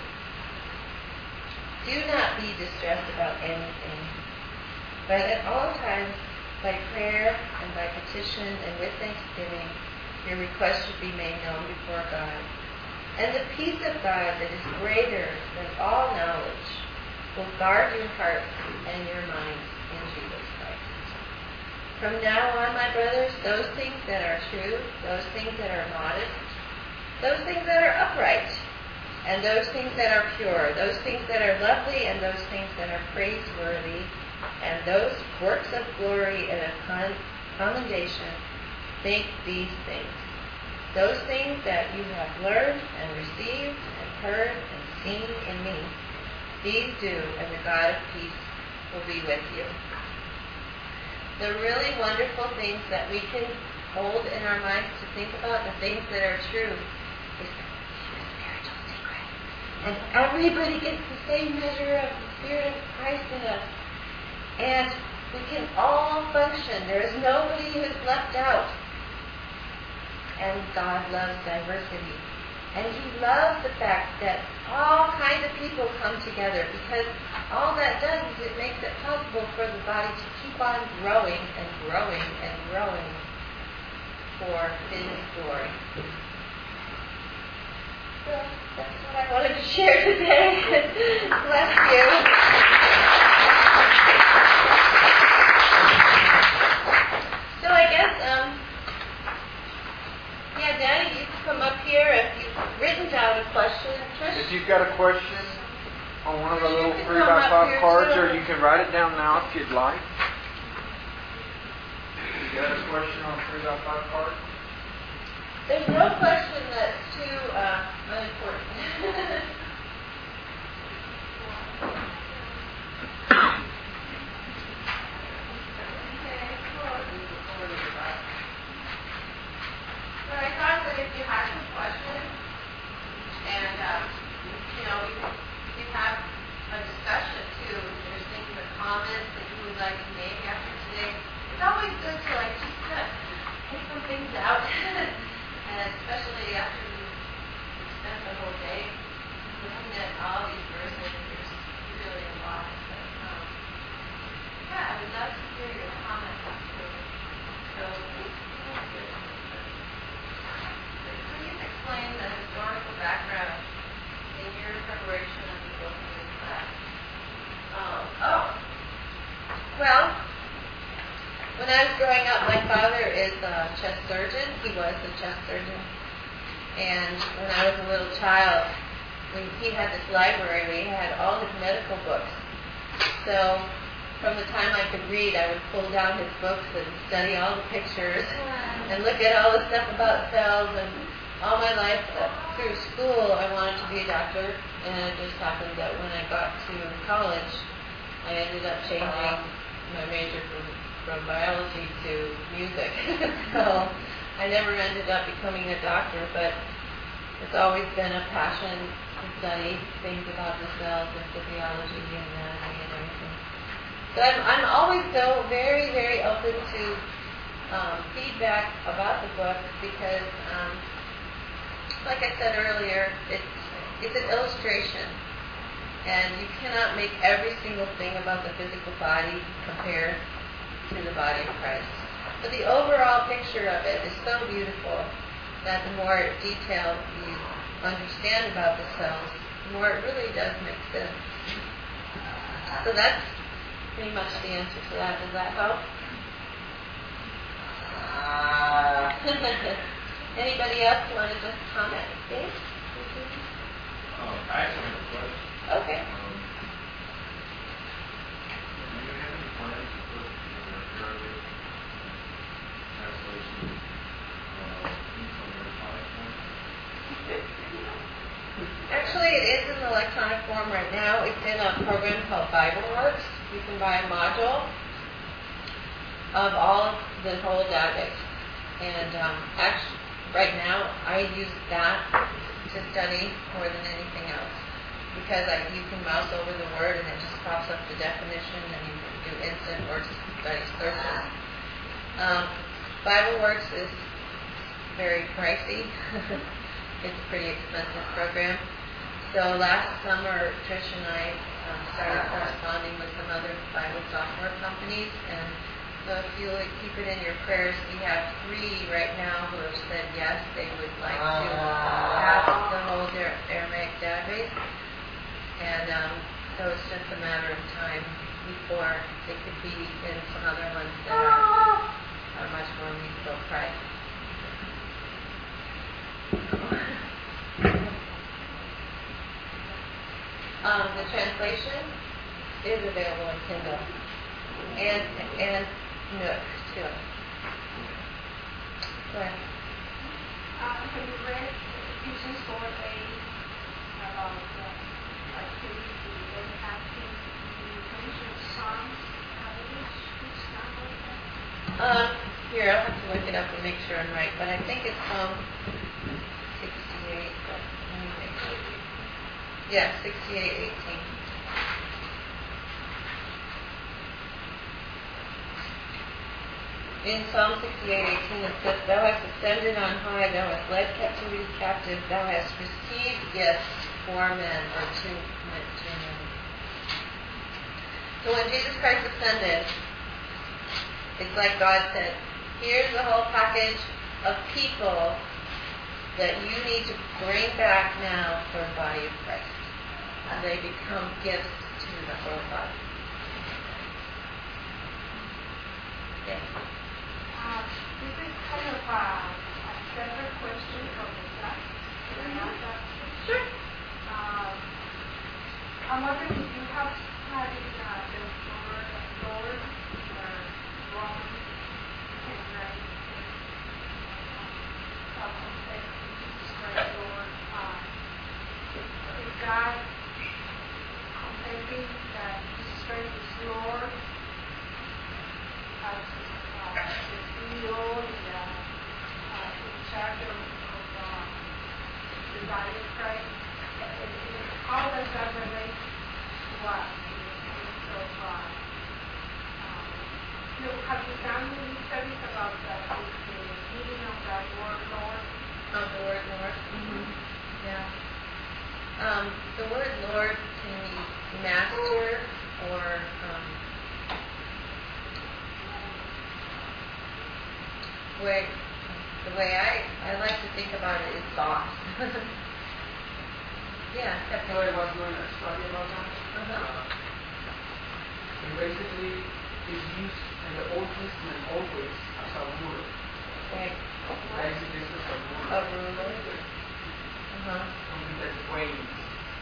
Do not be distressed about anything, but at all times, by prayer and by petition and with thanksgiving, your requests should be made known before God. And the peace of God that is greater than all knowledge will guard your hearts and your minds in Jesus Christ. From now on, my brothers, those things that are true, those things that are modest, those things that are upright, and those things that are pure, those things that are lovely, and those things that are praiseworthy, and those works of glory and of con- commendation, think these things. Those things that you have learned and received and heard and seen in me, these do, and the God of peace will be with you. The really wonderful things that we can hold in our minds to think about, the things that are true, is the spiritual secret. And everybody gets the same measure of the Spirit of Christ in us. And we can all function. There is nobody who is left out. And God loves diversity. And He loves the fact that all kinds of people come together, because all that does is it makes it possible for the body to keep on growing and growing and growing for His glory. So that's what I wanted to share today. Bless you. So I guess, um, yeah, Danny, you can come up here if you've written down a question. Trish? If you've got a question on one of the You little can three come by up five here, cards, too. or you can write it down now if you'd like. You got a question on three by five card? There's no question that's too uh, unimportant. But I thought that if you had some questions, and um, you know, we could, we could have a discussion too. If there's things or comments that you would like to make after today, it's always good to like just kind of take some things out, and especially after you spent the whole day looking at all these verses. There's really a lot. But, um, yeah, I would love to hear your comments afterwards. So please. Please explain the historical background in your preparation of the book in this class. Um, oh, well, when I was growing up, my father is a chest surgeon. He was a chest surgeon. And when I was a little child, when he had this library where he had all his medical books. So from the time I could read, I would pull down his books and study all the pictures and look at all the stuff about cells. And all my life uh, through school, I wanted to be a doctor. And it just happened that when I got to college, I ended up changing my major from, from biology to music. So I never ended up becoming a doctor, but it's always been a passion to study things about the cells and physiology and anatomy and everything. So I'm, I'm always so very, very open to um, feedback about the book because, um, like I said earlier, it's it's an illustration, and you cannot make every single thing about the physical body compare to the body of Christ. But the overall picture of it is so beautiful that the more detail you understand about the cells, the more it really does make sense. So that's pretty much the answer to that. Does that help? Uh. Anybody else want to just comment? Dave? Um, I actually have a question. Okay. Um, do you have any plans to put the Arabic translation uh, into an electronic form? Actually, it is in the electronic form right now. It's in a program called BibleWorks. You can buy a module of all of the whole database. And um, actually, right now, I use that to study more than anything else because I, you can mouse over the word and it just pops up the definition and you can do instant word study searches. Um, BibleWorks is very pricey. It's a pretty expensive program. So last summer, Trish and I um, started corresponding with some other Bible software companies, and so if you would keep it in your prayers, we have three right now who have said yes, they would like to have the whole Aramaic database. And um, so it's just a matter of time before it could be in some other ones that are, are much more reasonable price. Um, the translation is available in Kindle and and Nook too. Go ahead. Uh, have you read Ephesians four eight about uh, activity and acting? You mentioned Psalms. How do you sound like that? Um, here, I'll have to look it up and make sure I'm right, but I think it's Psalm sixty-eight. But let me make sure. Yeah, sixty-eight eighteen. In Psalm sixty-eight eighteen it says, Thou hast ascended on high, Thou hast led captivity captive, Thou hast received gifts for men, or to, to men. So when Jesus Christ ascended, it's like God said, here's the whole package of people that you need to bring back now for the body of Christ. And they become gifts to the whole body. Yes. Uh, this is kind of a, a separate question from the class. Can I ask that? Sure. Um, I'm wondering if you have studied uh, the word Lord or Romans ten nine. How confess Jesus Christ Lord. Uh, is God confessing that Jesus Christ is Lord as uh, the C E O and uh, uh, in charge of, of uh, the body of Christ? And, and how does that relate to us in the sense of, uh, um, you know, have you done any studies about the, the meaning of that word Lord? Of the word Lord? Mm-hmm. Yeah. Um, the word Lord can mean master or um, way, the way I, I like to think about it is boss. Yeah, So I definitely. was doing a study about that. Uh-huh. Uh, and basically, it's used in the Old Testament always as a word. Right. Basically, it's just a word. A ruler. Uh-huh. Something that wanes.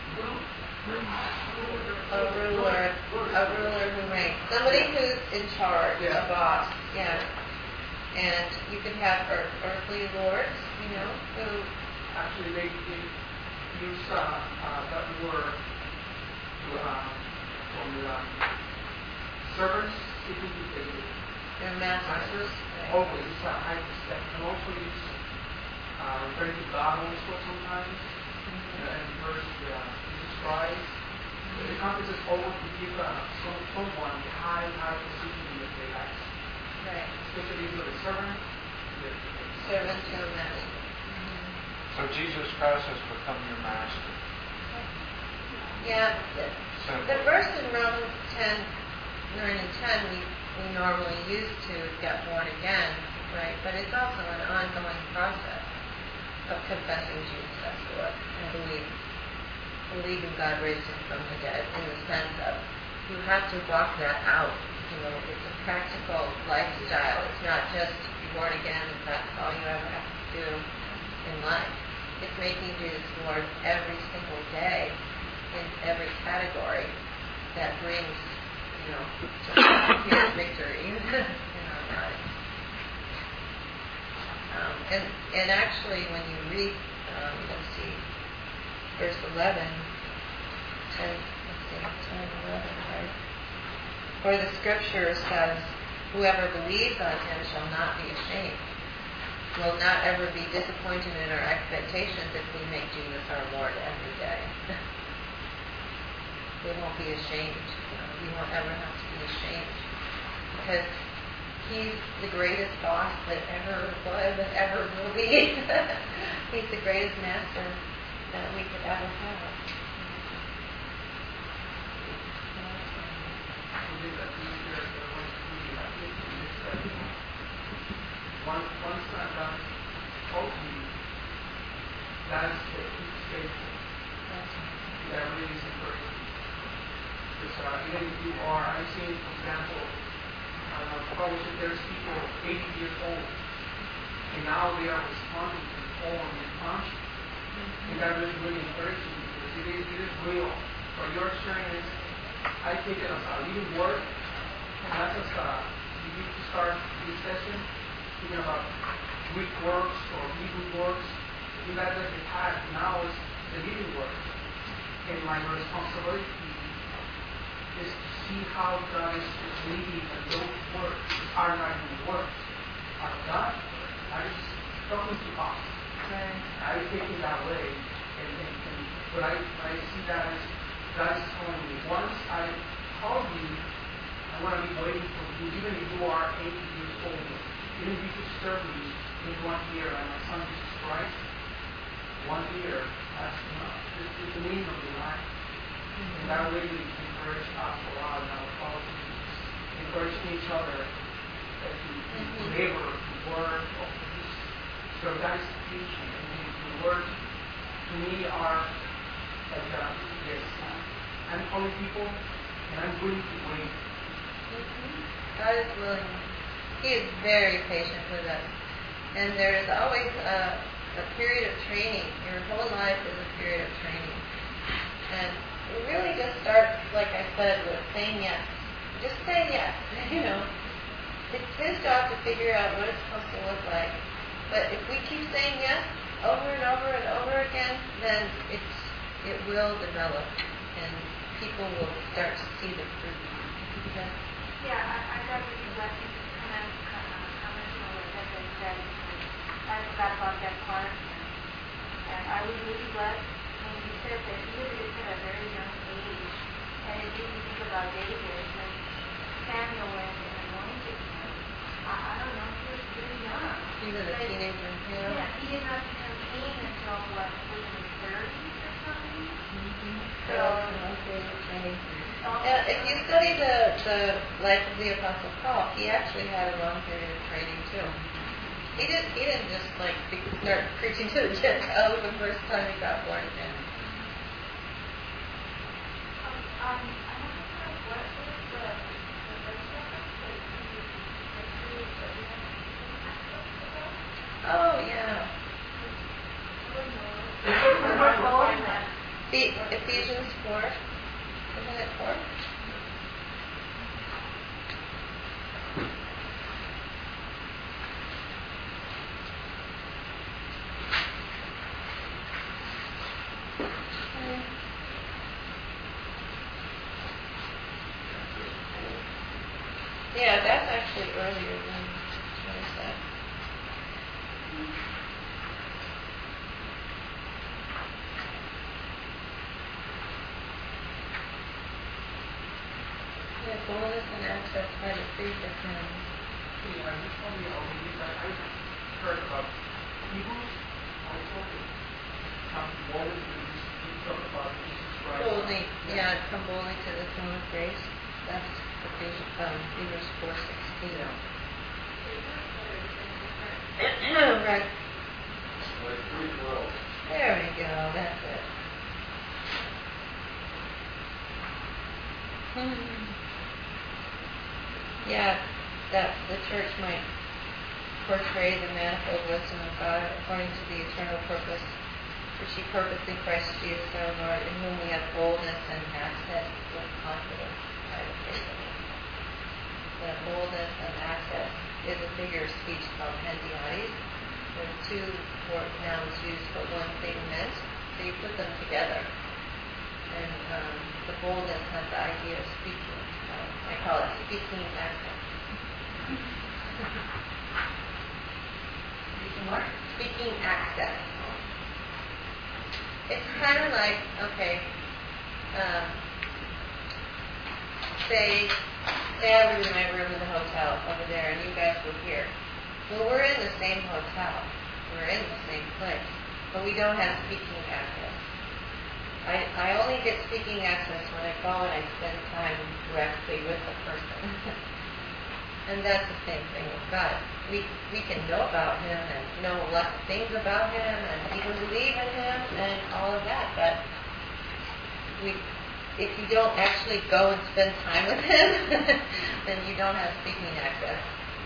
A ruler. A ruler who reigns. Somebody who's in charge. Yeah. A boss. Yeah. And you can have earth, earthly lords, you know, who Actually, they, they use uh, uh, that word to, uh, from the um, servants speaking to the they're masters. masters. Right. Always, it's a high step. And also use uh, referring to God also sometimes. Mhm. Uh, and verse uh, Jesus Christ. But the context is always to give uh, some, someone a high, high position in the their lives. Right. Especially for the servant. The, the Servant to a master. So Jesus Christ has become your master. Yeah. The, Simple. the verse in Romans ten, nine and ten we, we normally use to get born again, right? But it's also an ongoing process of confessing Jesus as Lord and believe, believing God raised him from the dead in the sense of you have to walk that out. You know, it's a practical lifestyle. It's not just be born again and that's all you ever have to do in life. It's making Jesus Lord every single day in every category that brings, you know, to victory in our lives. Um, and and actually, when you read, um, let's see, verse eleven, ten, let's see, ten, eleven, right? For the scripture says, "Whoever believes on him shall not be ashamed." Will not ever be disappointed in our expectations if we make Jesus our Lord every day. We won't be ashamed. We won't ever have to be ashamed. Because he's the greatest boss that ever was and ever will be. He's the greatest master that we could ever have. Once, once that God told me, that is that He's faithful. That really is encouraging. Because uh, even if you are, I've seen, for example, uh, probably there's people eighty years old, and now they are responding to the phone and function. And that is really encouraging because it is, it is real. for your experience, I take it as a living word, and that's as a, you need to start this session thinking about Greek works or Hebrew works. You guys that you had now is the living word. And my responsibility is to see how God is leading, and those words are not even words, are God. I just talking to us. Right. I take it that way, and, and, and but I, I see that as God is telling me, once I call you, I'm going to be waiting for you, even if you are eighty years old, even if you could serve me in one year, and my son Jesus Christ, one year, that's enough. It's, it's the meaning of the life. Mm-hmm. And that way we encourage us a lot in our politics, encouraging each other as we mm-hmm. labor, to work, or peace. So that's teaching, and the words to me are like uh, yes, uh, I'm calling people, and I'm willing to wait. Mm-hmm. God is willing. He is very patient with us, and there is always a, a period of training. Your whole life is a period of training, and it really just starts, like I said, with saying yes. Just say yes. You know, it's His job to figure out what it's supposed to look like. But if we keep saying yes over and over and over again, then it's it will develop, and people will start to see the fruit. Okay? Yeah, I, I got really lucky to come out, come into what they said. I forgot about that part, and I was really blessed when you said that you did it at a very young age, and it made me think about David when Samuel went and anointed him. I, I don't know, he was really young. He was a teenager. Yeah. Yeah, he did not become king until what, was in his thirties or something? Mm-hmm. So, yeah, if you study the, the life of the Apostle Paul, he actually had a long period of training too. He didn't he didn't just like start preaching to the Gentiles the first time he got born again. Um, I don't know what was the, the first reference that you, that you, that you had access to that? Oh yeah. The Ephesians four. Isn't it four? Yeah, that's actually earlier than what is that? Yeah, boldness and access by the free for him. Yeah, I just want to read that. I heard about Hebrews also. Come boldly to Jesus. Talk about Jesus Christ. Boldly, yeah, come boldly to the throne of grace. That's Ephesians, um, Hebrews four sixteen. Yeah. Right. Like three twelve. There we go. That's it. Hmm. Yeah, that the church might portray the manifold wisdom of God according to the eternal purpose which He purposed in Christ Jesus our Lord, in whom we have boldness and access with confidence by the faith of Him. The boldness and access is a figure of speech called hendiades. There's two word nouns used for one thing meant, so you put them together. And um, the boldness has the idea of speaking. Um, I call it speaking access. Speaking what? Speaking access. It's kind of like, okay, um, say, say I was in my room in the hotel over there and you guys were here. Well, we're in the same hotel. We're in the same place. But we don't have speaking access. I, I only get speaking access when I go and I spend time directly with the person. And that's the same thing with God. We we can know about Him and know lots of things about Him and even believe in Him and all of that, but we if you don't actually go and spend time with Him, then you don't have speaking access.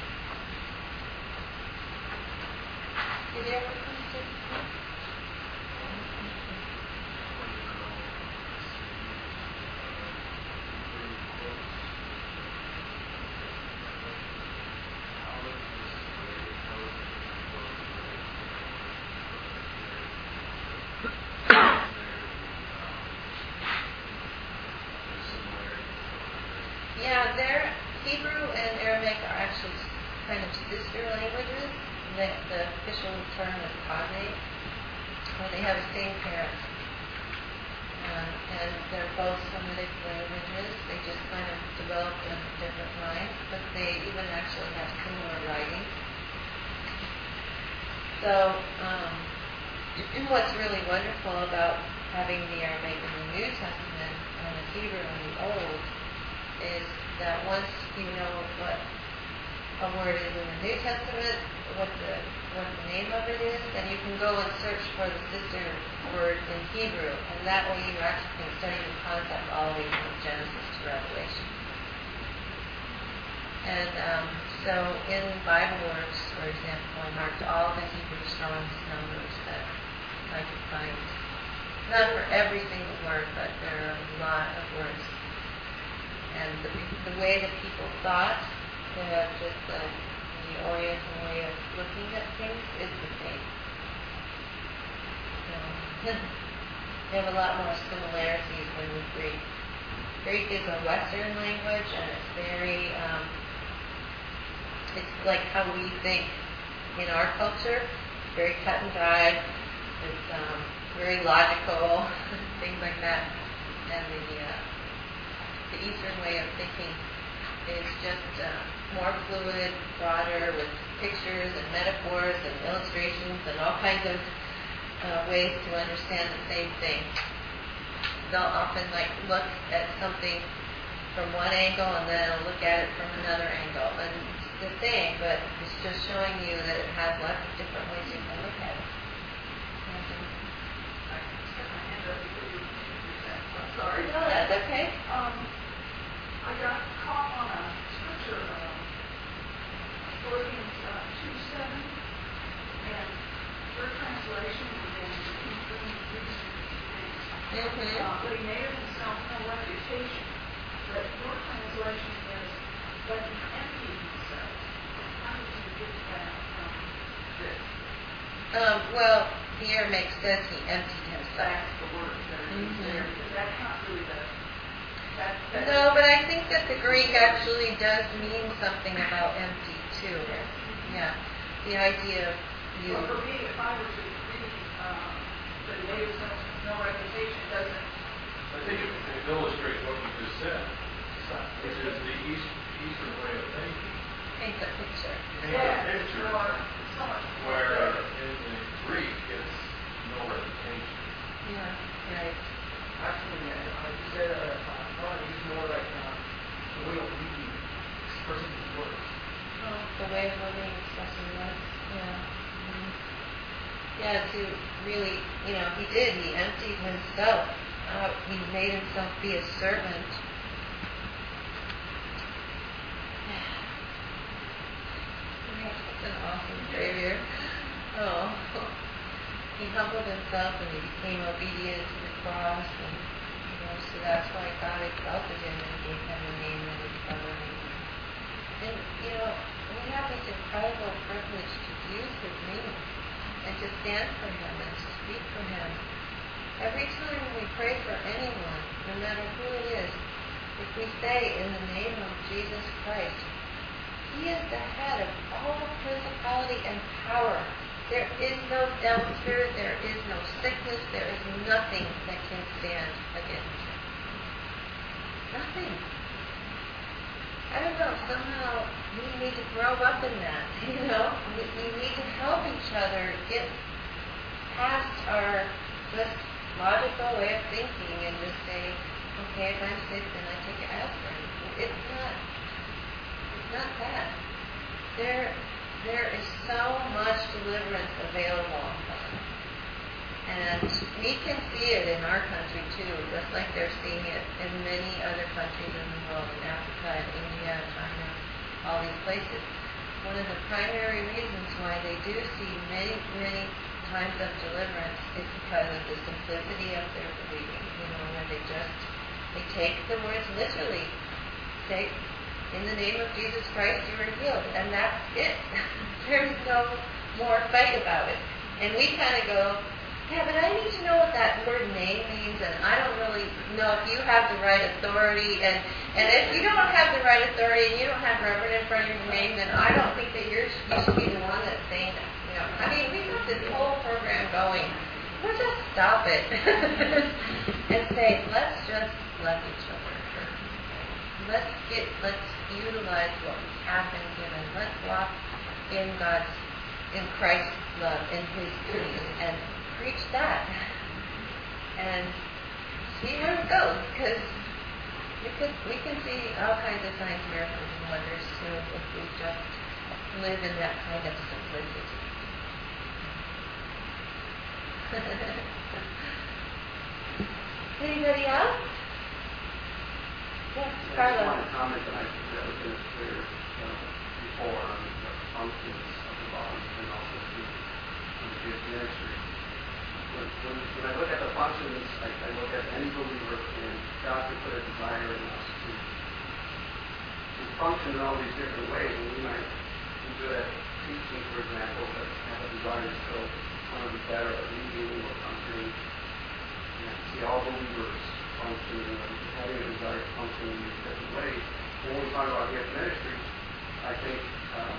Did you ever come to Yeah, their Hebrew and Aramaic are actually kind of sister languages. The, the official term is Koine, where they have the same parents. Uh, and they're both Semitic languages. They just kind of developed in different lines, but they even actually have similar writing. So, um, what's really wonderful about having the Aramaic in the New Testament and the Hebrew in the Old is that once you know what a word is in the New Testament, what the what the name of it is, then you can go and search for the sister word in Hebrew, and that way you actually can study the concept all the way from Genesis to Revelation. And um, so in BibleWorks, for example, I marked all the Hebrew Strong's numbers that I could find. Not for every single word, but there are a lot of words. And the, the way that people thought, they have just uh, the Oriental way of looking at things is the same. So, they have a lot more similarities than with Greek. Greek is a Western language, and it's very, um, it's like how we think in our culture. It's very cut and dried. It's um, very logical, things like that. And the uh, the Eastern way of thinking is just uh, more fluid, broader, with pictures and metaphors and illustrations and all kinds of uh, ways to understand the same thing. They'll often like look at something from one angle and then they'll look at it from another angle. And it's the same, but it's just showing you that it has lots of different ways you can look at it. I can stick my hand up before you do that. I'm sorry. No, that's okay. Um, I got caught on a scripture, um, Philippians uh, two seven, and your translation is in King James Version. Mm-hmm. Uh, but he made of himself no reputation. But your translation is, but he emptied himself. How did you get that from this? Um, well, the Aramaic says he emptied himself. That's the word that is Mm-hmm. there, because that's not really the. That, that No, but I think that the Greek actually does mean something about empty too. Yeah, the idea of you. Well, for me, if I were to read um, the native sense with no reputation, doesn't. I think it, it illustrates what you just said, which is the East, Eastern way of thinking. Paint the picture. Paint Yeah, a picture or so much more. where in the Greek it's no reputation. Yeah, right. Actually, I I said uh, I thought it's more like uh, the way of reading, expressing his words. Oh, the way of living, expressing words. Yeah. Mm-hmm. Yeah, to really, you know, he did. He emptied himself out. He made himself be a servant. That's an awesome Savior. Oh. He humbled himself and he became obedient to the cross, and you know, so that's why God exalted him and gave him the name that is above every name. And you know, we have this incredible privilege to use his name and to stand for him and to speak for him. Every time we pray for anyone, no matter who it is, if we say in the name of Jesus Christ, he is the head of all principality and power. There is no devil spirit, there is no sickness, there is nothing that can stand against him. Nothing. I don't know, somehow we need to grow up in that, you know? We, we need to help each other get past our just logical way of thinking and just say, okay, if I'm sick, then I take aspirin. It's not, it's not that. There There is so much deliverance available. And we can see it in our country too, just like they're seeing it in many other countries in the world, in Africa, in India, China, all these places. One of the primary reasons why they do see many, many times of deliverance is because of the simplicity of their believing, you know, where they just, they take the words literally. Say, in the name of Jesus Christ, you are healed. And that's it. There's no more fight about it. And we kind of go, Yeah, but I need to know what that word name means, and I don't really know if you have the right authority, and, and if you don't have the right authority and you don't have Reverend in front of your name, then I don't think that you're, you should be the one that's saying that. You know, I mean, we got this whole program going. Let's just stop it and say, let's just love each other. Let's get, let's utilize what we have been given. Let's walk in God's, in Christ's love, in His peace, and preach that, and see how it goes. Because we could, we can see all kinds of signs, miracles, and wonders too if we just live in that kind of simplicity. Anybody else? Yes, I Carlos. just want to comment that I think that was in clear uh, before on the functions of the body and also the, the gift ministry. When, when, when I look at the functions, I, I look at any believer, and God can put a desire in us to, to function in all these different ways. And we might be good at teaching, for example, but have a desire to still want to be better at leading or functioning. And I can see all believers functioning and having a desire to function in these different ways. When we talk about gift ministry, I think um,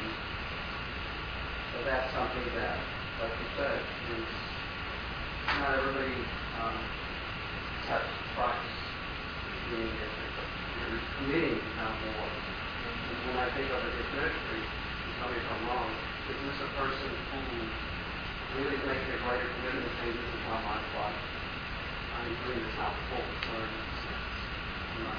that that's something that, like you said, is not everybody um, has practice doing it, but you're committing now more. And when I think of a gift ministry, and tell me if I'm wrong, is this a person who really is making a greater commitment and saying, this is not my life? I'm doing this not full concern. I'm not,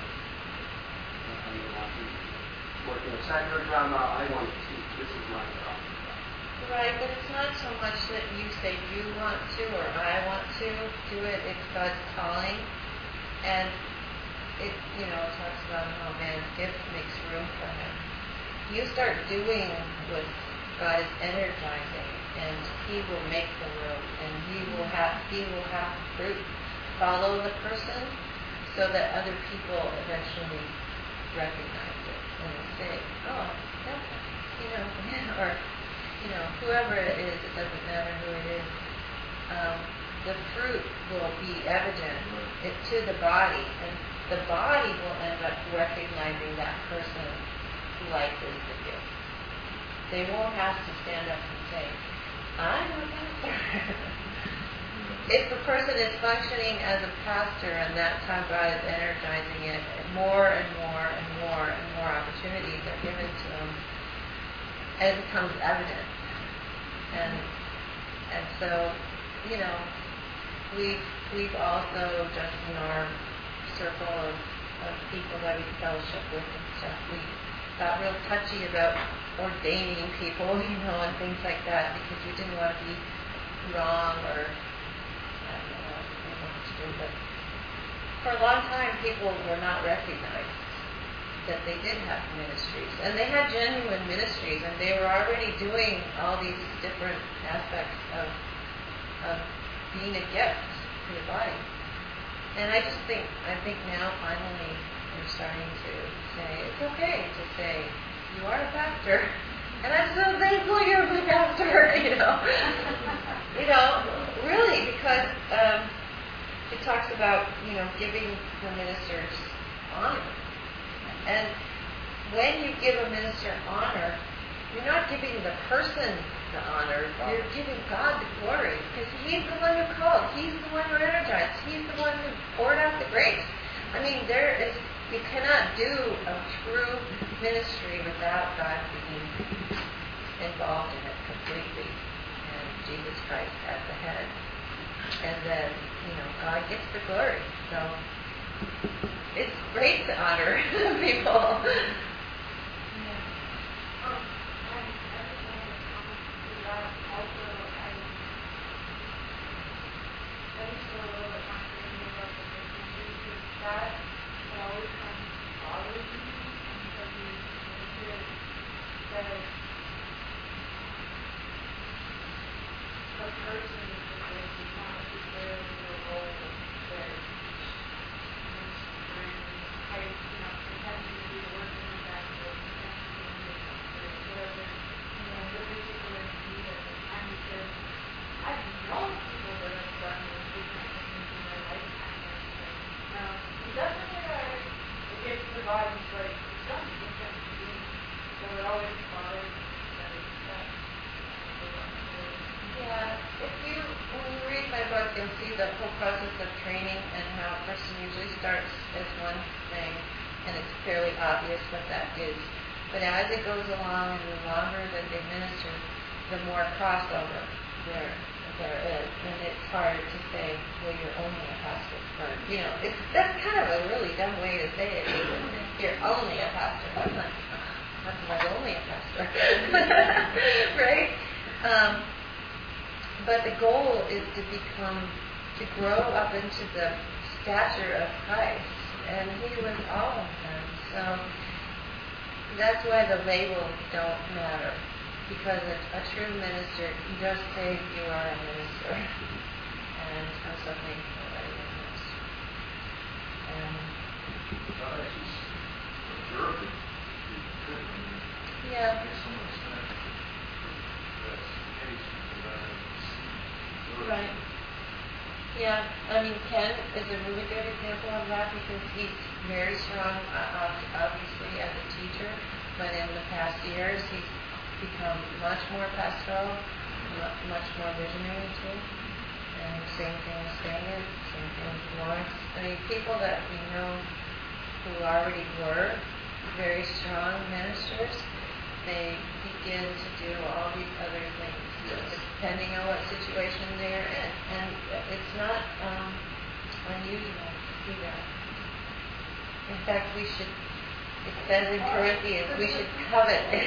I may not be working a secular job now. I want to teach. This is my job. Right, but it's not so much that you say you want to or I want to do it. It's God's calling. And it, you know, it talks about how man's gift makes room for him. You start doing what God is energizing, and He will make the room, and He will have He will have fruit follow the person, so that other people eventually recognize it and say, "Oh, that's you know," or you know, whoever it is, it doesn't matter who it is. Um, the fruit will be evident it, to the body, and the body will end up recognizing that person like is the gift. They won't have to stand up and say, "I'm a pastor." If the person is functioning as a pastor, and that's how God is energizing it, more and more and more and more opportunities are given to them, and it becomes evident. And and so, you know, we've we've also just in our circle of, of people that we fellowship with and stuff, we got real touchy about ordaining people, you know, and things like that, because we didn't want to be wrong or I don't know what we wanted to do. But for a long time, people were not recognized that they did have ministries, and they had genuine ministries, and they were already doing all these different aspects of of being a gift to the body. And I just think, I think now finally we're starting to say it's okay to say you are a pastor, and I'm so thankful you're my pastor. You know, you know, really, because um, it talks about you know giving the ministers honor. And when you give a minister honor, you're not giving the person the honor, you're giving God the glory, because He's the one who called, He's the one who energized, He's the one who poured out the grace. I mean, there is, you cannot do a true ministry without God being involved in it completely, and Jesus Christ at the head. And then, you know, God gets the glory. So, it's great to honor people. Yeah. Um, and I just wanted to comment to that also. I, I used to a little bit more thinking about the differences, because that can always come bother me until you make it that the person is the gift, is not necessarily the role that I, you know, pretend to be the work in the body's ready for something, it can't be. So it always follows that step. Yeah, if you, when you read my book, you'll see the whole process of training and how a person usually starts as one thing, and it's fairly obvious what that is. But as it goes along, and the longer that they minister, the more crossover there there is, and it's hard to say, well, you're only a pastor, or you know, it's that's kind of a really dumb way to say it. You're only a pastor. That's not. That's not only a pastor, right? Um, but the goal is to become, to grow up into the stature of Christ, and He was all of them. So that's why the labels don't matter, because a, a true minister, you just say you are a minister, and I'm so thankful that you're a minister. And God just observed it. yeah. Makes so much sense. That's the case because I see. Right. Yeah, I mean, Ken is a really good example of that because he's very strong, uh, obviously, as a teacher, but in the past years, he's become much more pastoral, much more visionary, too. And same thing with Sanger, same thing with Lawrence. I mean, people that we know who already were very strong ministers, they begin to do all these other things, depending on what situation they're in. And it's not um, unusual to see that. In fact, we should, it says in Corinthians, we should covet it.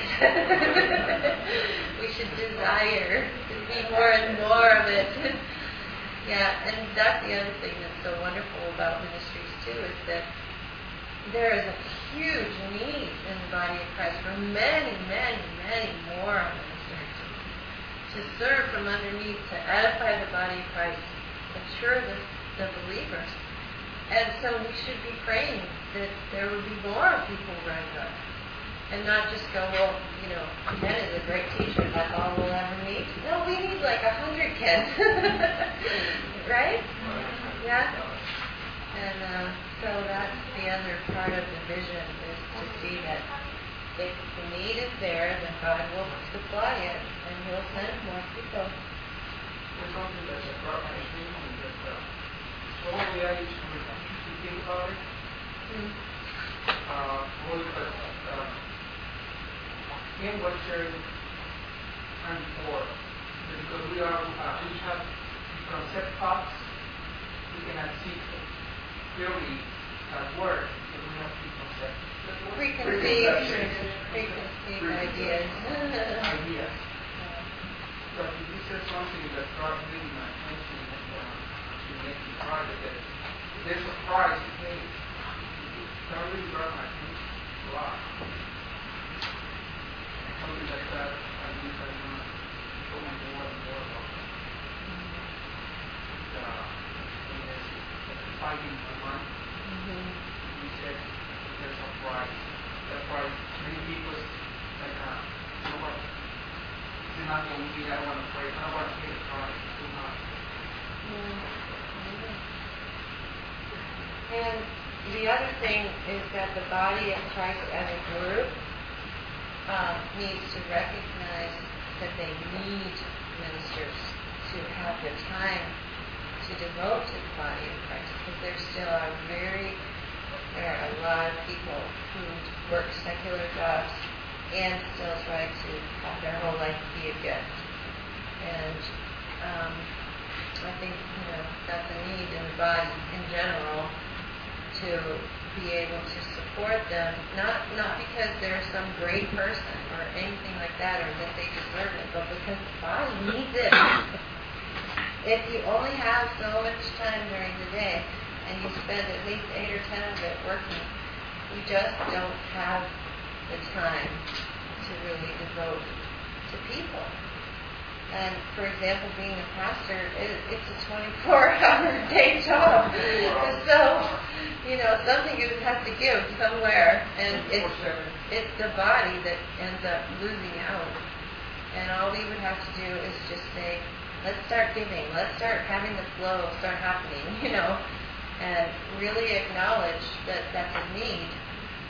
We should desire to be more and more of it. Yeah, and that's the other thing that's so wonderful about ministries, too, is that there is a huge need in the body of Christ for many, many, many more ministers to serve from underneath, to edify the body of Christ, mature the, the believers. And so we should be praying that there would be more people raised up. And not just go, well, you know, Ken is a great teacher, that's all we'll ever need. No, we need like a hundred Kens. Right? Yeah? And uh, so that's the other part of the vision, is to see that if the need is there, then God will supply it, and He'll send more people. There's something that's brought my attention that uh, slowly I used to to think about it. Mm. Uh, was that uh, in what shared time before, because we are uh, we have different set thoughts, we cannot see clearly at word, so we have different set. Preconceived, preconceived ideas. Ideas. But this is something that brought really my attention and uh, to make me try to get it. There's a price to pay. That really brought my attention a lot. Something like that, I think I want to show me more and more about it. And, uh, and there's fighting my mind. Mm-hmm. He said there's a price. That price, many people like, uh, you know what? It's not going to be, I don't want to pray. I don't want to pay the price. It's too much. And the other thing is that the body of Christ as a group uh, needs to recognize that they need ministers to have the time to devote to the body of Christ, because there still are very, there are a lot of people who work secular jobs and still try to have their whole life be a gift. And um, I think, you know, that's a need in the body in general to be able to support them, not not because they're some great person or anything like that, or that they deserve it, but because the body needs it. If you only have so much time during the day, and you spend at least eight or ten of it working, you just don't have the time to really devote to people. And for example, being a pastor, it, it's a twenty-four hour day job. So, you know, something you have to give somewhere, and it's, it's the body that ends up losing out. And all we would have to do is just say, let's start giving, let's start having the flow start happening, you know, and really acknowledge that that's a need.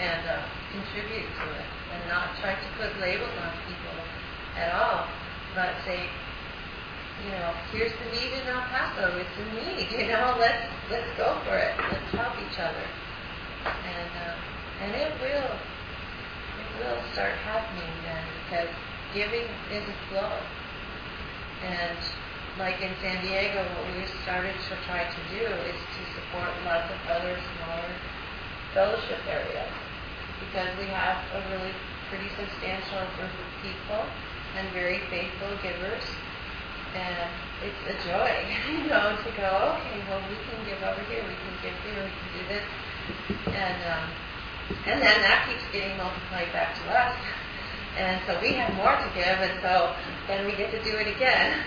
and uh, contribute to it, and not try to put labels on people at all, but say, you know, here's the need in El Paso. It's a need. You know, let's let's go for it. Let's help each other, and uh, and it will it will start happening then, because giving is a flow. And like in San Diego, what we started to try to do is to support lots of other smaller fellowship areas, because we have a really pretty substantial group of people and very faithful givers. And it's a joy, you know, to go, okay, well, we can give over here, we can give here, we can do this. And um, and then that keeps getting multiplied back to us. And so we have more to give, and so then we get to do it again.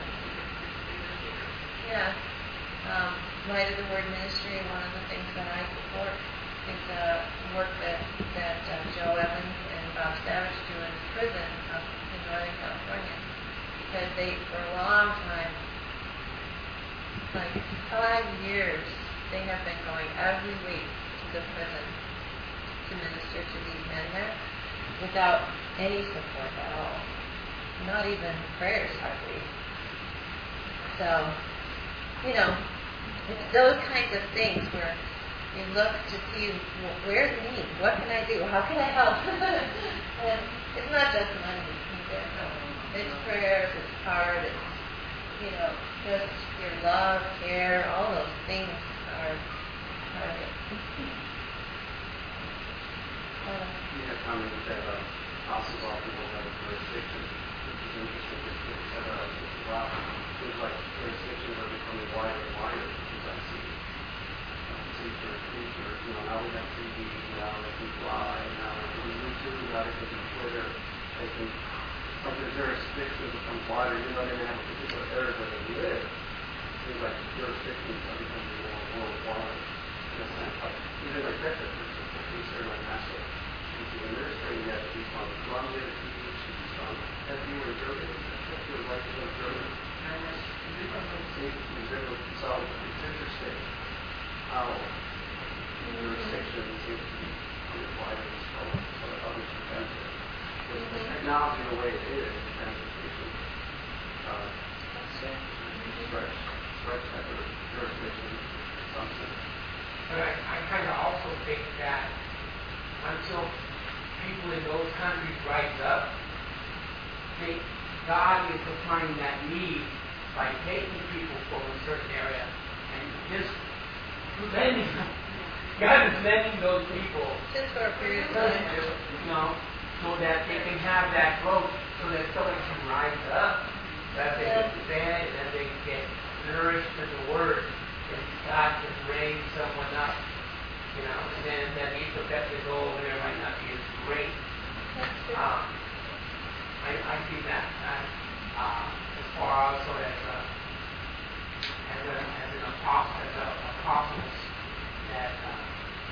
Yeah. Um, Light of the Word Ministry, one of the things that I support is uh, work that, that uh, Joe Evans and Bob Savage do in prison up in Northern California. Because they, for a long time, like five years, they have been going every week to the prison to minister to these men there without any support at all. Not even prayers, hardly. So, you know, it's those kinds of things where you look to see, well, where's the need? What can I do? How can I help? And it's not just money either. It's prayers, it's heart, it's, you know, just your love, care, all those things are part of it. uh, You have commented that uh, apostles often will have a jurisdiction, which is interesting because you said, uh, wow, it seems like jurisdictions are becoming wider and wider, because I see, I see for future, you know, now we have three D, now they can fly, now they can do YouTube, now they can do Twitter, they can, like their jurisdiction becomes wider, even though they may have a particular area where they live. It seems like jurisdictions are becoming more worldwide in a sense. Like, even like Texas, for instance, the police are like massive. She's the administrator, yet she's from Colombia, she's from F D U in Germany, F D U in like in Germany. And it's different from the so it's interesting how jurisdiction seems to be becoming wider and smaller so that others can benefit. With the technology the way it is, transportation, uh, stretch, stretch that jurisdiction in some sense. But I, I kind of also think that until people in those countries rise up, they, God is supplying that need by taking people from a certain area and just lending them. God is lending those people. Just for a period of time. You know, so that they can have that growth, so that someone can rise up, that they Yeah. get fed, and they get nourished in the Word, and God can raise someone up, you know, and then that needs to bet the goal over there might not be as great. That's true. Um, I, I see that uh, uh, as far also as a, as, a, as an apostle, as a apostles, that uh,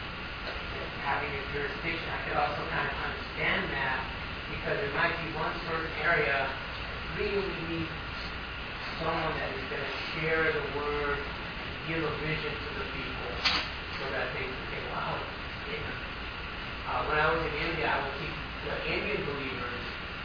having a jurisdiction, I could also kind of understand that, because there might be one certain area that really needs someone that is going to share the Word and give a vision to the people so that they can say, wow, you know. Uh, when I was in India, I would teach the Indian believers.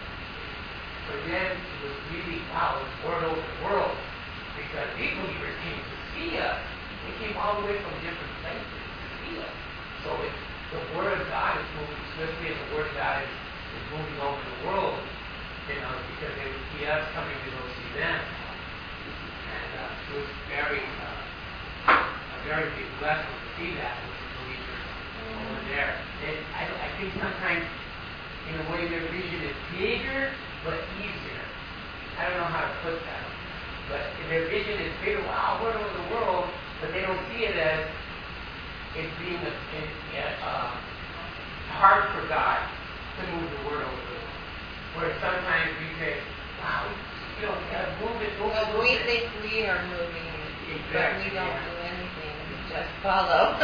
For them, it was really, wow, it was word over the world, because these believers came to see us. They came all the way from different places to see us. So it's the Word of God is moving swiftly, and the Word of God is, is moving over the world, you know, because they would see us coming to go see them. And uh, it was very, uh, a very big blessing to see that with the believers mm-hmm. over there. And I, I think sometimes, in a way, their vision is bigger, but easier. I don't know how to put that. But their vision is bigger, wow, we're over the world, but they don't see it as it being a, a, uh, hard for God to move the Word over the world. Where sometimes we say, wow, you know, we gotta move it, move Well, it, move we it. think we are moving, Exactly, but we don't yeah. do anything. We just follow.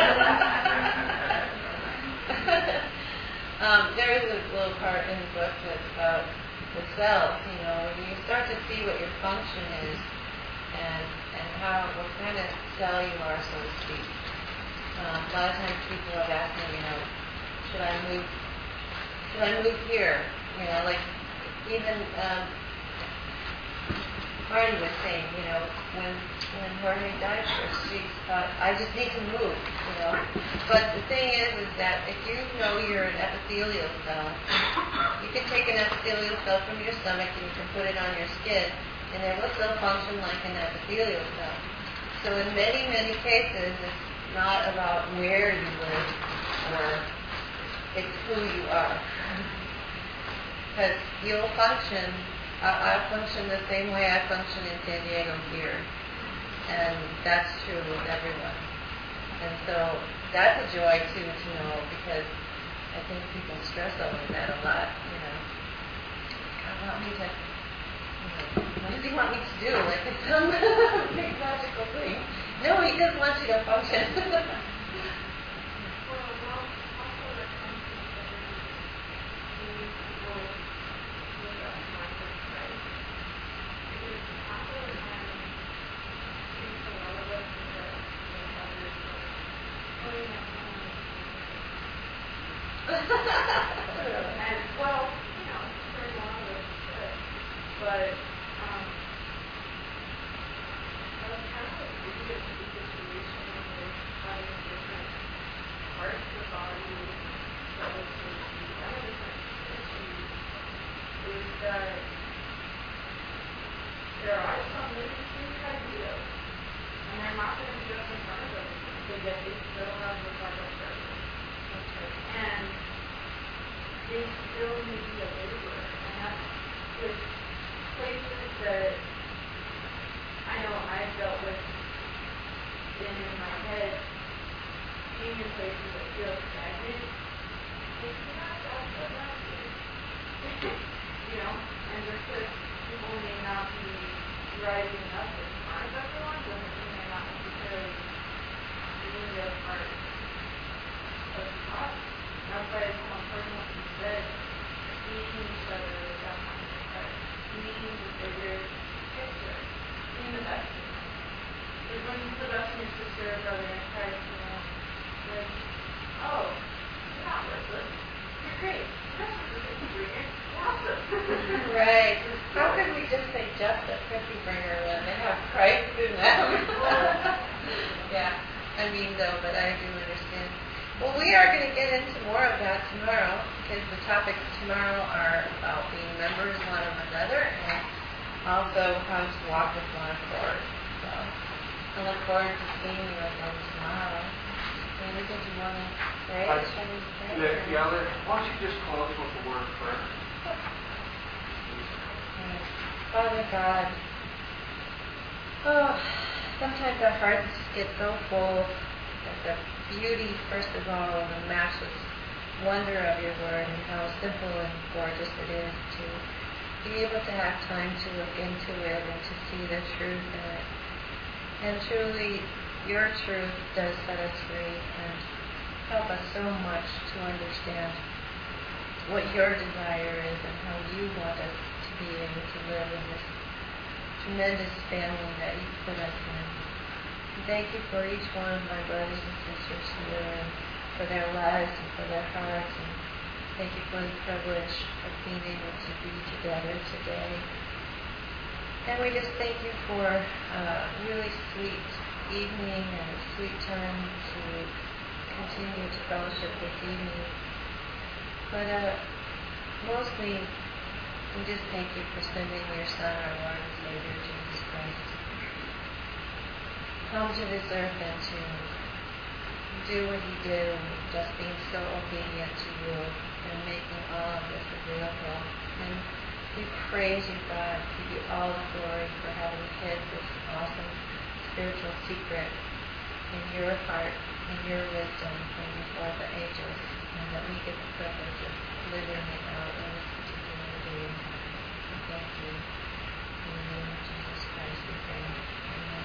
um, there is a little part in the book that's about the cells. You know, when you start to see what your function is, and and how what kind of cell you are, so to speak. Um, a lot of times people have asked me, you know, should I move? Should I move here? You know, like even um, Marty was saying, you know, when when Jorge died first, she thought, I just need to move, you know. But the thing is, is that if you know you're an epithelial cell, you can take an epithelial cell from your stomach and you can put it on your skin, and it will still function like an epithelial cell. So in many, many cases, it's not about where you live, or it's who you are. Because you'll function, I, I function the same way I function in San Diego here. And that's true with everyone. And so that's a joy too to know, because I think people stress over that a lot, you know. God want me to, you know, what does he want me to do? Like it's some big magical thing. No, he just wants you to function. And, well, you know, very long of it, but, um, I was kind of like really a situation with having different parts of the body relative to kind of different issues, is that there are some really unique ideas, and they're not going to be just in front of them, but yet they still have the part of purpose. And they still need to be a labor, and that's with places that I know I've dealt with in my head, being in places that feel stagnant. It's not that good, you know, and just because people may not be rising up as smart as everyone, doesn't mean they're not necessarily doing their part of the process. That's why it's so important what you said, seeing each other as that kind of effect, seeing the bigger picture, seeing the best in them. Because when you see the best in your sister or brother in Christ, you know, like, oh, you're not worthless. You're great. You're not just a cookie bringer. You're awesome. Right. How could we just say just a cookie bringer when they have Christ in them? Yeah. I mean, though, but I do understand. Well, we are going to get into more of that tomorrow, because the topics tomorrow are about being members one of another and also how to walk with one accord. So I look forward to seeing you again tomorrow. Maybe did you want to pray? I, Shall we pray? yeah, yeah, let, why don't you just close with a word of prayer? Father God, oh, sometimes our hearts get so full of the beauty, first of all, and the matchless wonder of your word, and how simple and gorgeous it is to be able to have time to look into it and to see the truth in it. And truly, your truth does set us free and help us so much to understand what your desire is and how you want us to be able to live in this tremendous family that you put us in. Thank you for each one of my brothers and sisters here, and for their lives and for their hearts. And thank you for the privilege of being able to be together today. And we just thank you for a really sweet evening and a sweet time to continue to fellowship this evening. But uh, mostly, we just thank you for sending your Son, our Lord and Savior, Jesus Christ, come to this earth and to do what he did, and just being so obedient to you and making all of this available. And we praise you, God, give you all the glory for having hid this awesome spiritual secret in your heart, in your wisdom from before the ages, and that we get the privilege of living it out in this particular day. We thank you. In the name of Jesus Christ we pray. Amen.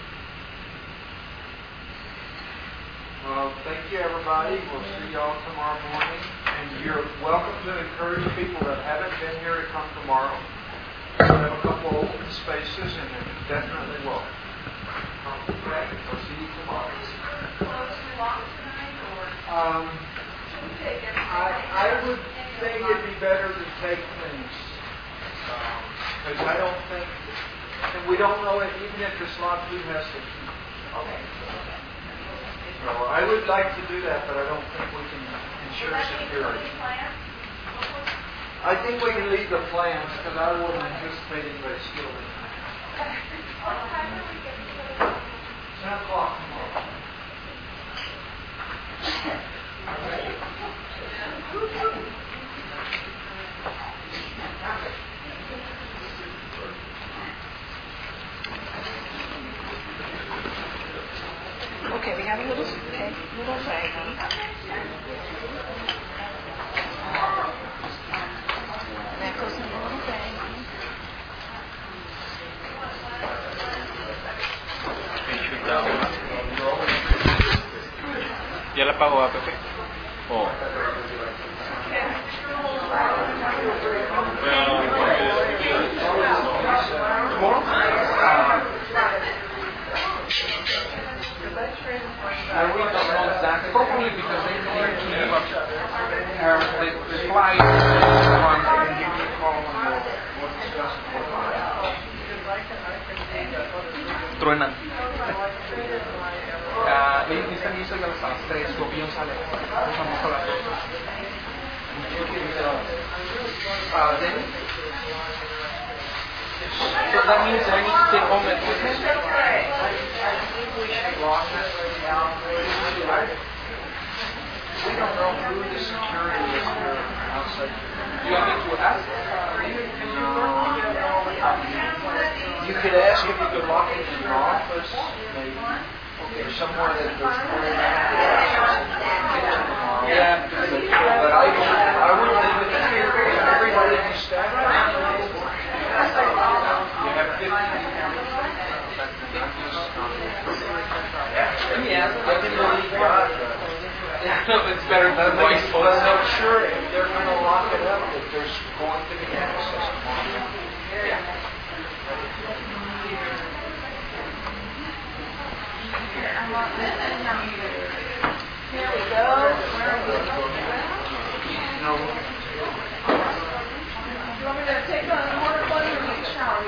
Well, thank you, everybody. We'll see y'all tomorrow morning. And you're welcome to encourage people that haven't been here to come tomorrow. We have a couple open spaces, and they're definitely welcome. Okay, we'll see you tomorrow. Close too long tonight, or Um, should we take it? I, I would think it'd be better to take things, because I don't think, and we don't know it, even if it's not who has to keep. Okay. So I would like to do that, but I don't think we can ensure Will that be security. including plans? I think we can leave the plans, because I wouldn't anticipate anybody stealing it. What time are we getting to? Ten o'clock tomorrow. Okay, we have a little, okay, little baggie. That goes in a little baggie. ¿Ya la pagó a Pepe? Oh. I really don't know exactly, probably because they need to give up uh, the, the flight on and give me a call on what discussed. Truenan. Ah, le dicen que hizo ya a las tres, su avión sale vamos a las dos. Uh, then, so that means I need to take home equipment? I think we should lock it down. We don't know who the security is here outside. Do you want me to ask? You could ask if you could lock it in your office, maybe. Or somewhere that there's more yeah, but I, I would leave it here. Everybody can stack it. You have fifty. Yeah, I can believe God. It's better than my but I'm sure if they're going to lock it up, that there's going to be access tomorrow. Yeah. Here we go. No. You want me to take the water bottle or take a shower?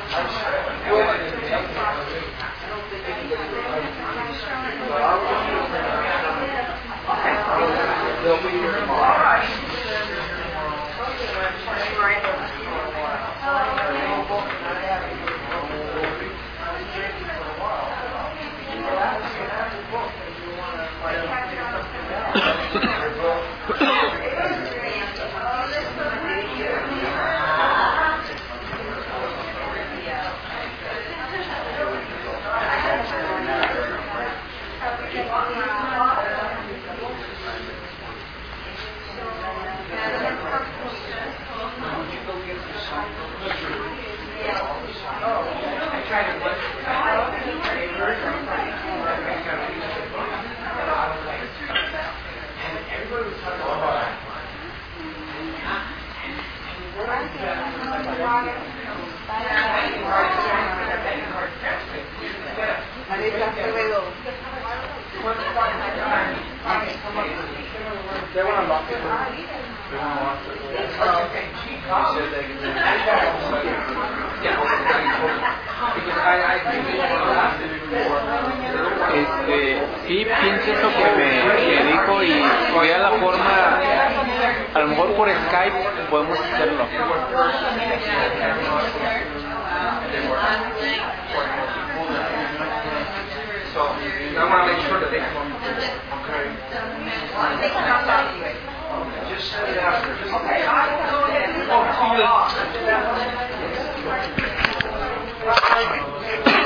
They'll be here tomorrow. All right. They want to lock it. They want to lock it. Okay. He said they can. Yeah. Because I, I think they want to ask it before. Este, sí, pienso eso que me, me dijo y voy a la forma, a lo mejor por Skype podemos hacerlo. So, I want to make sure that they come. Okay. Just set it after. Okay, I will go ahead and. Oh, see you.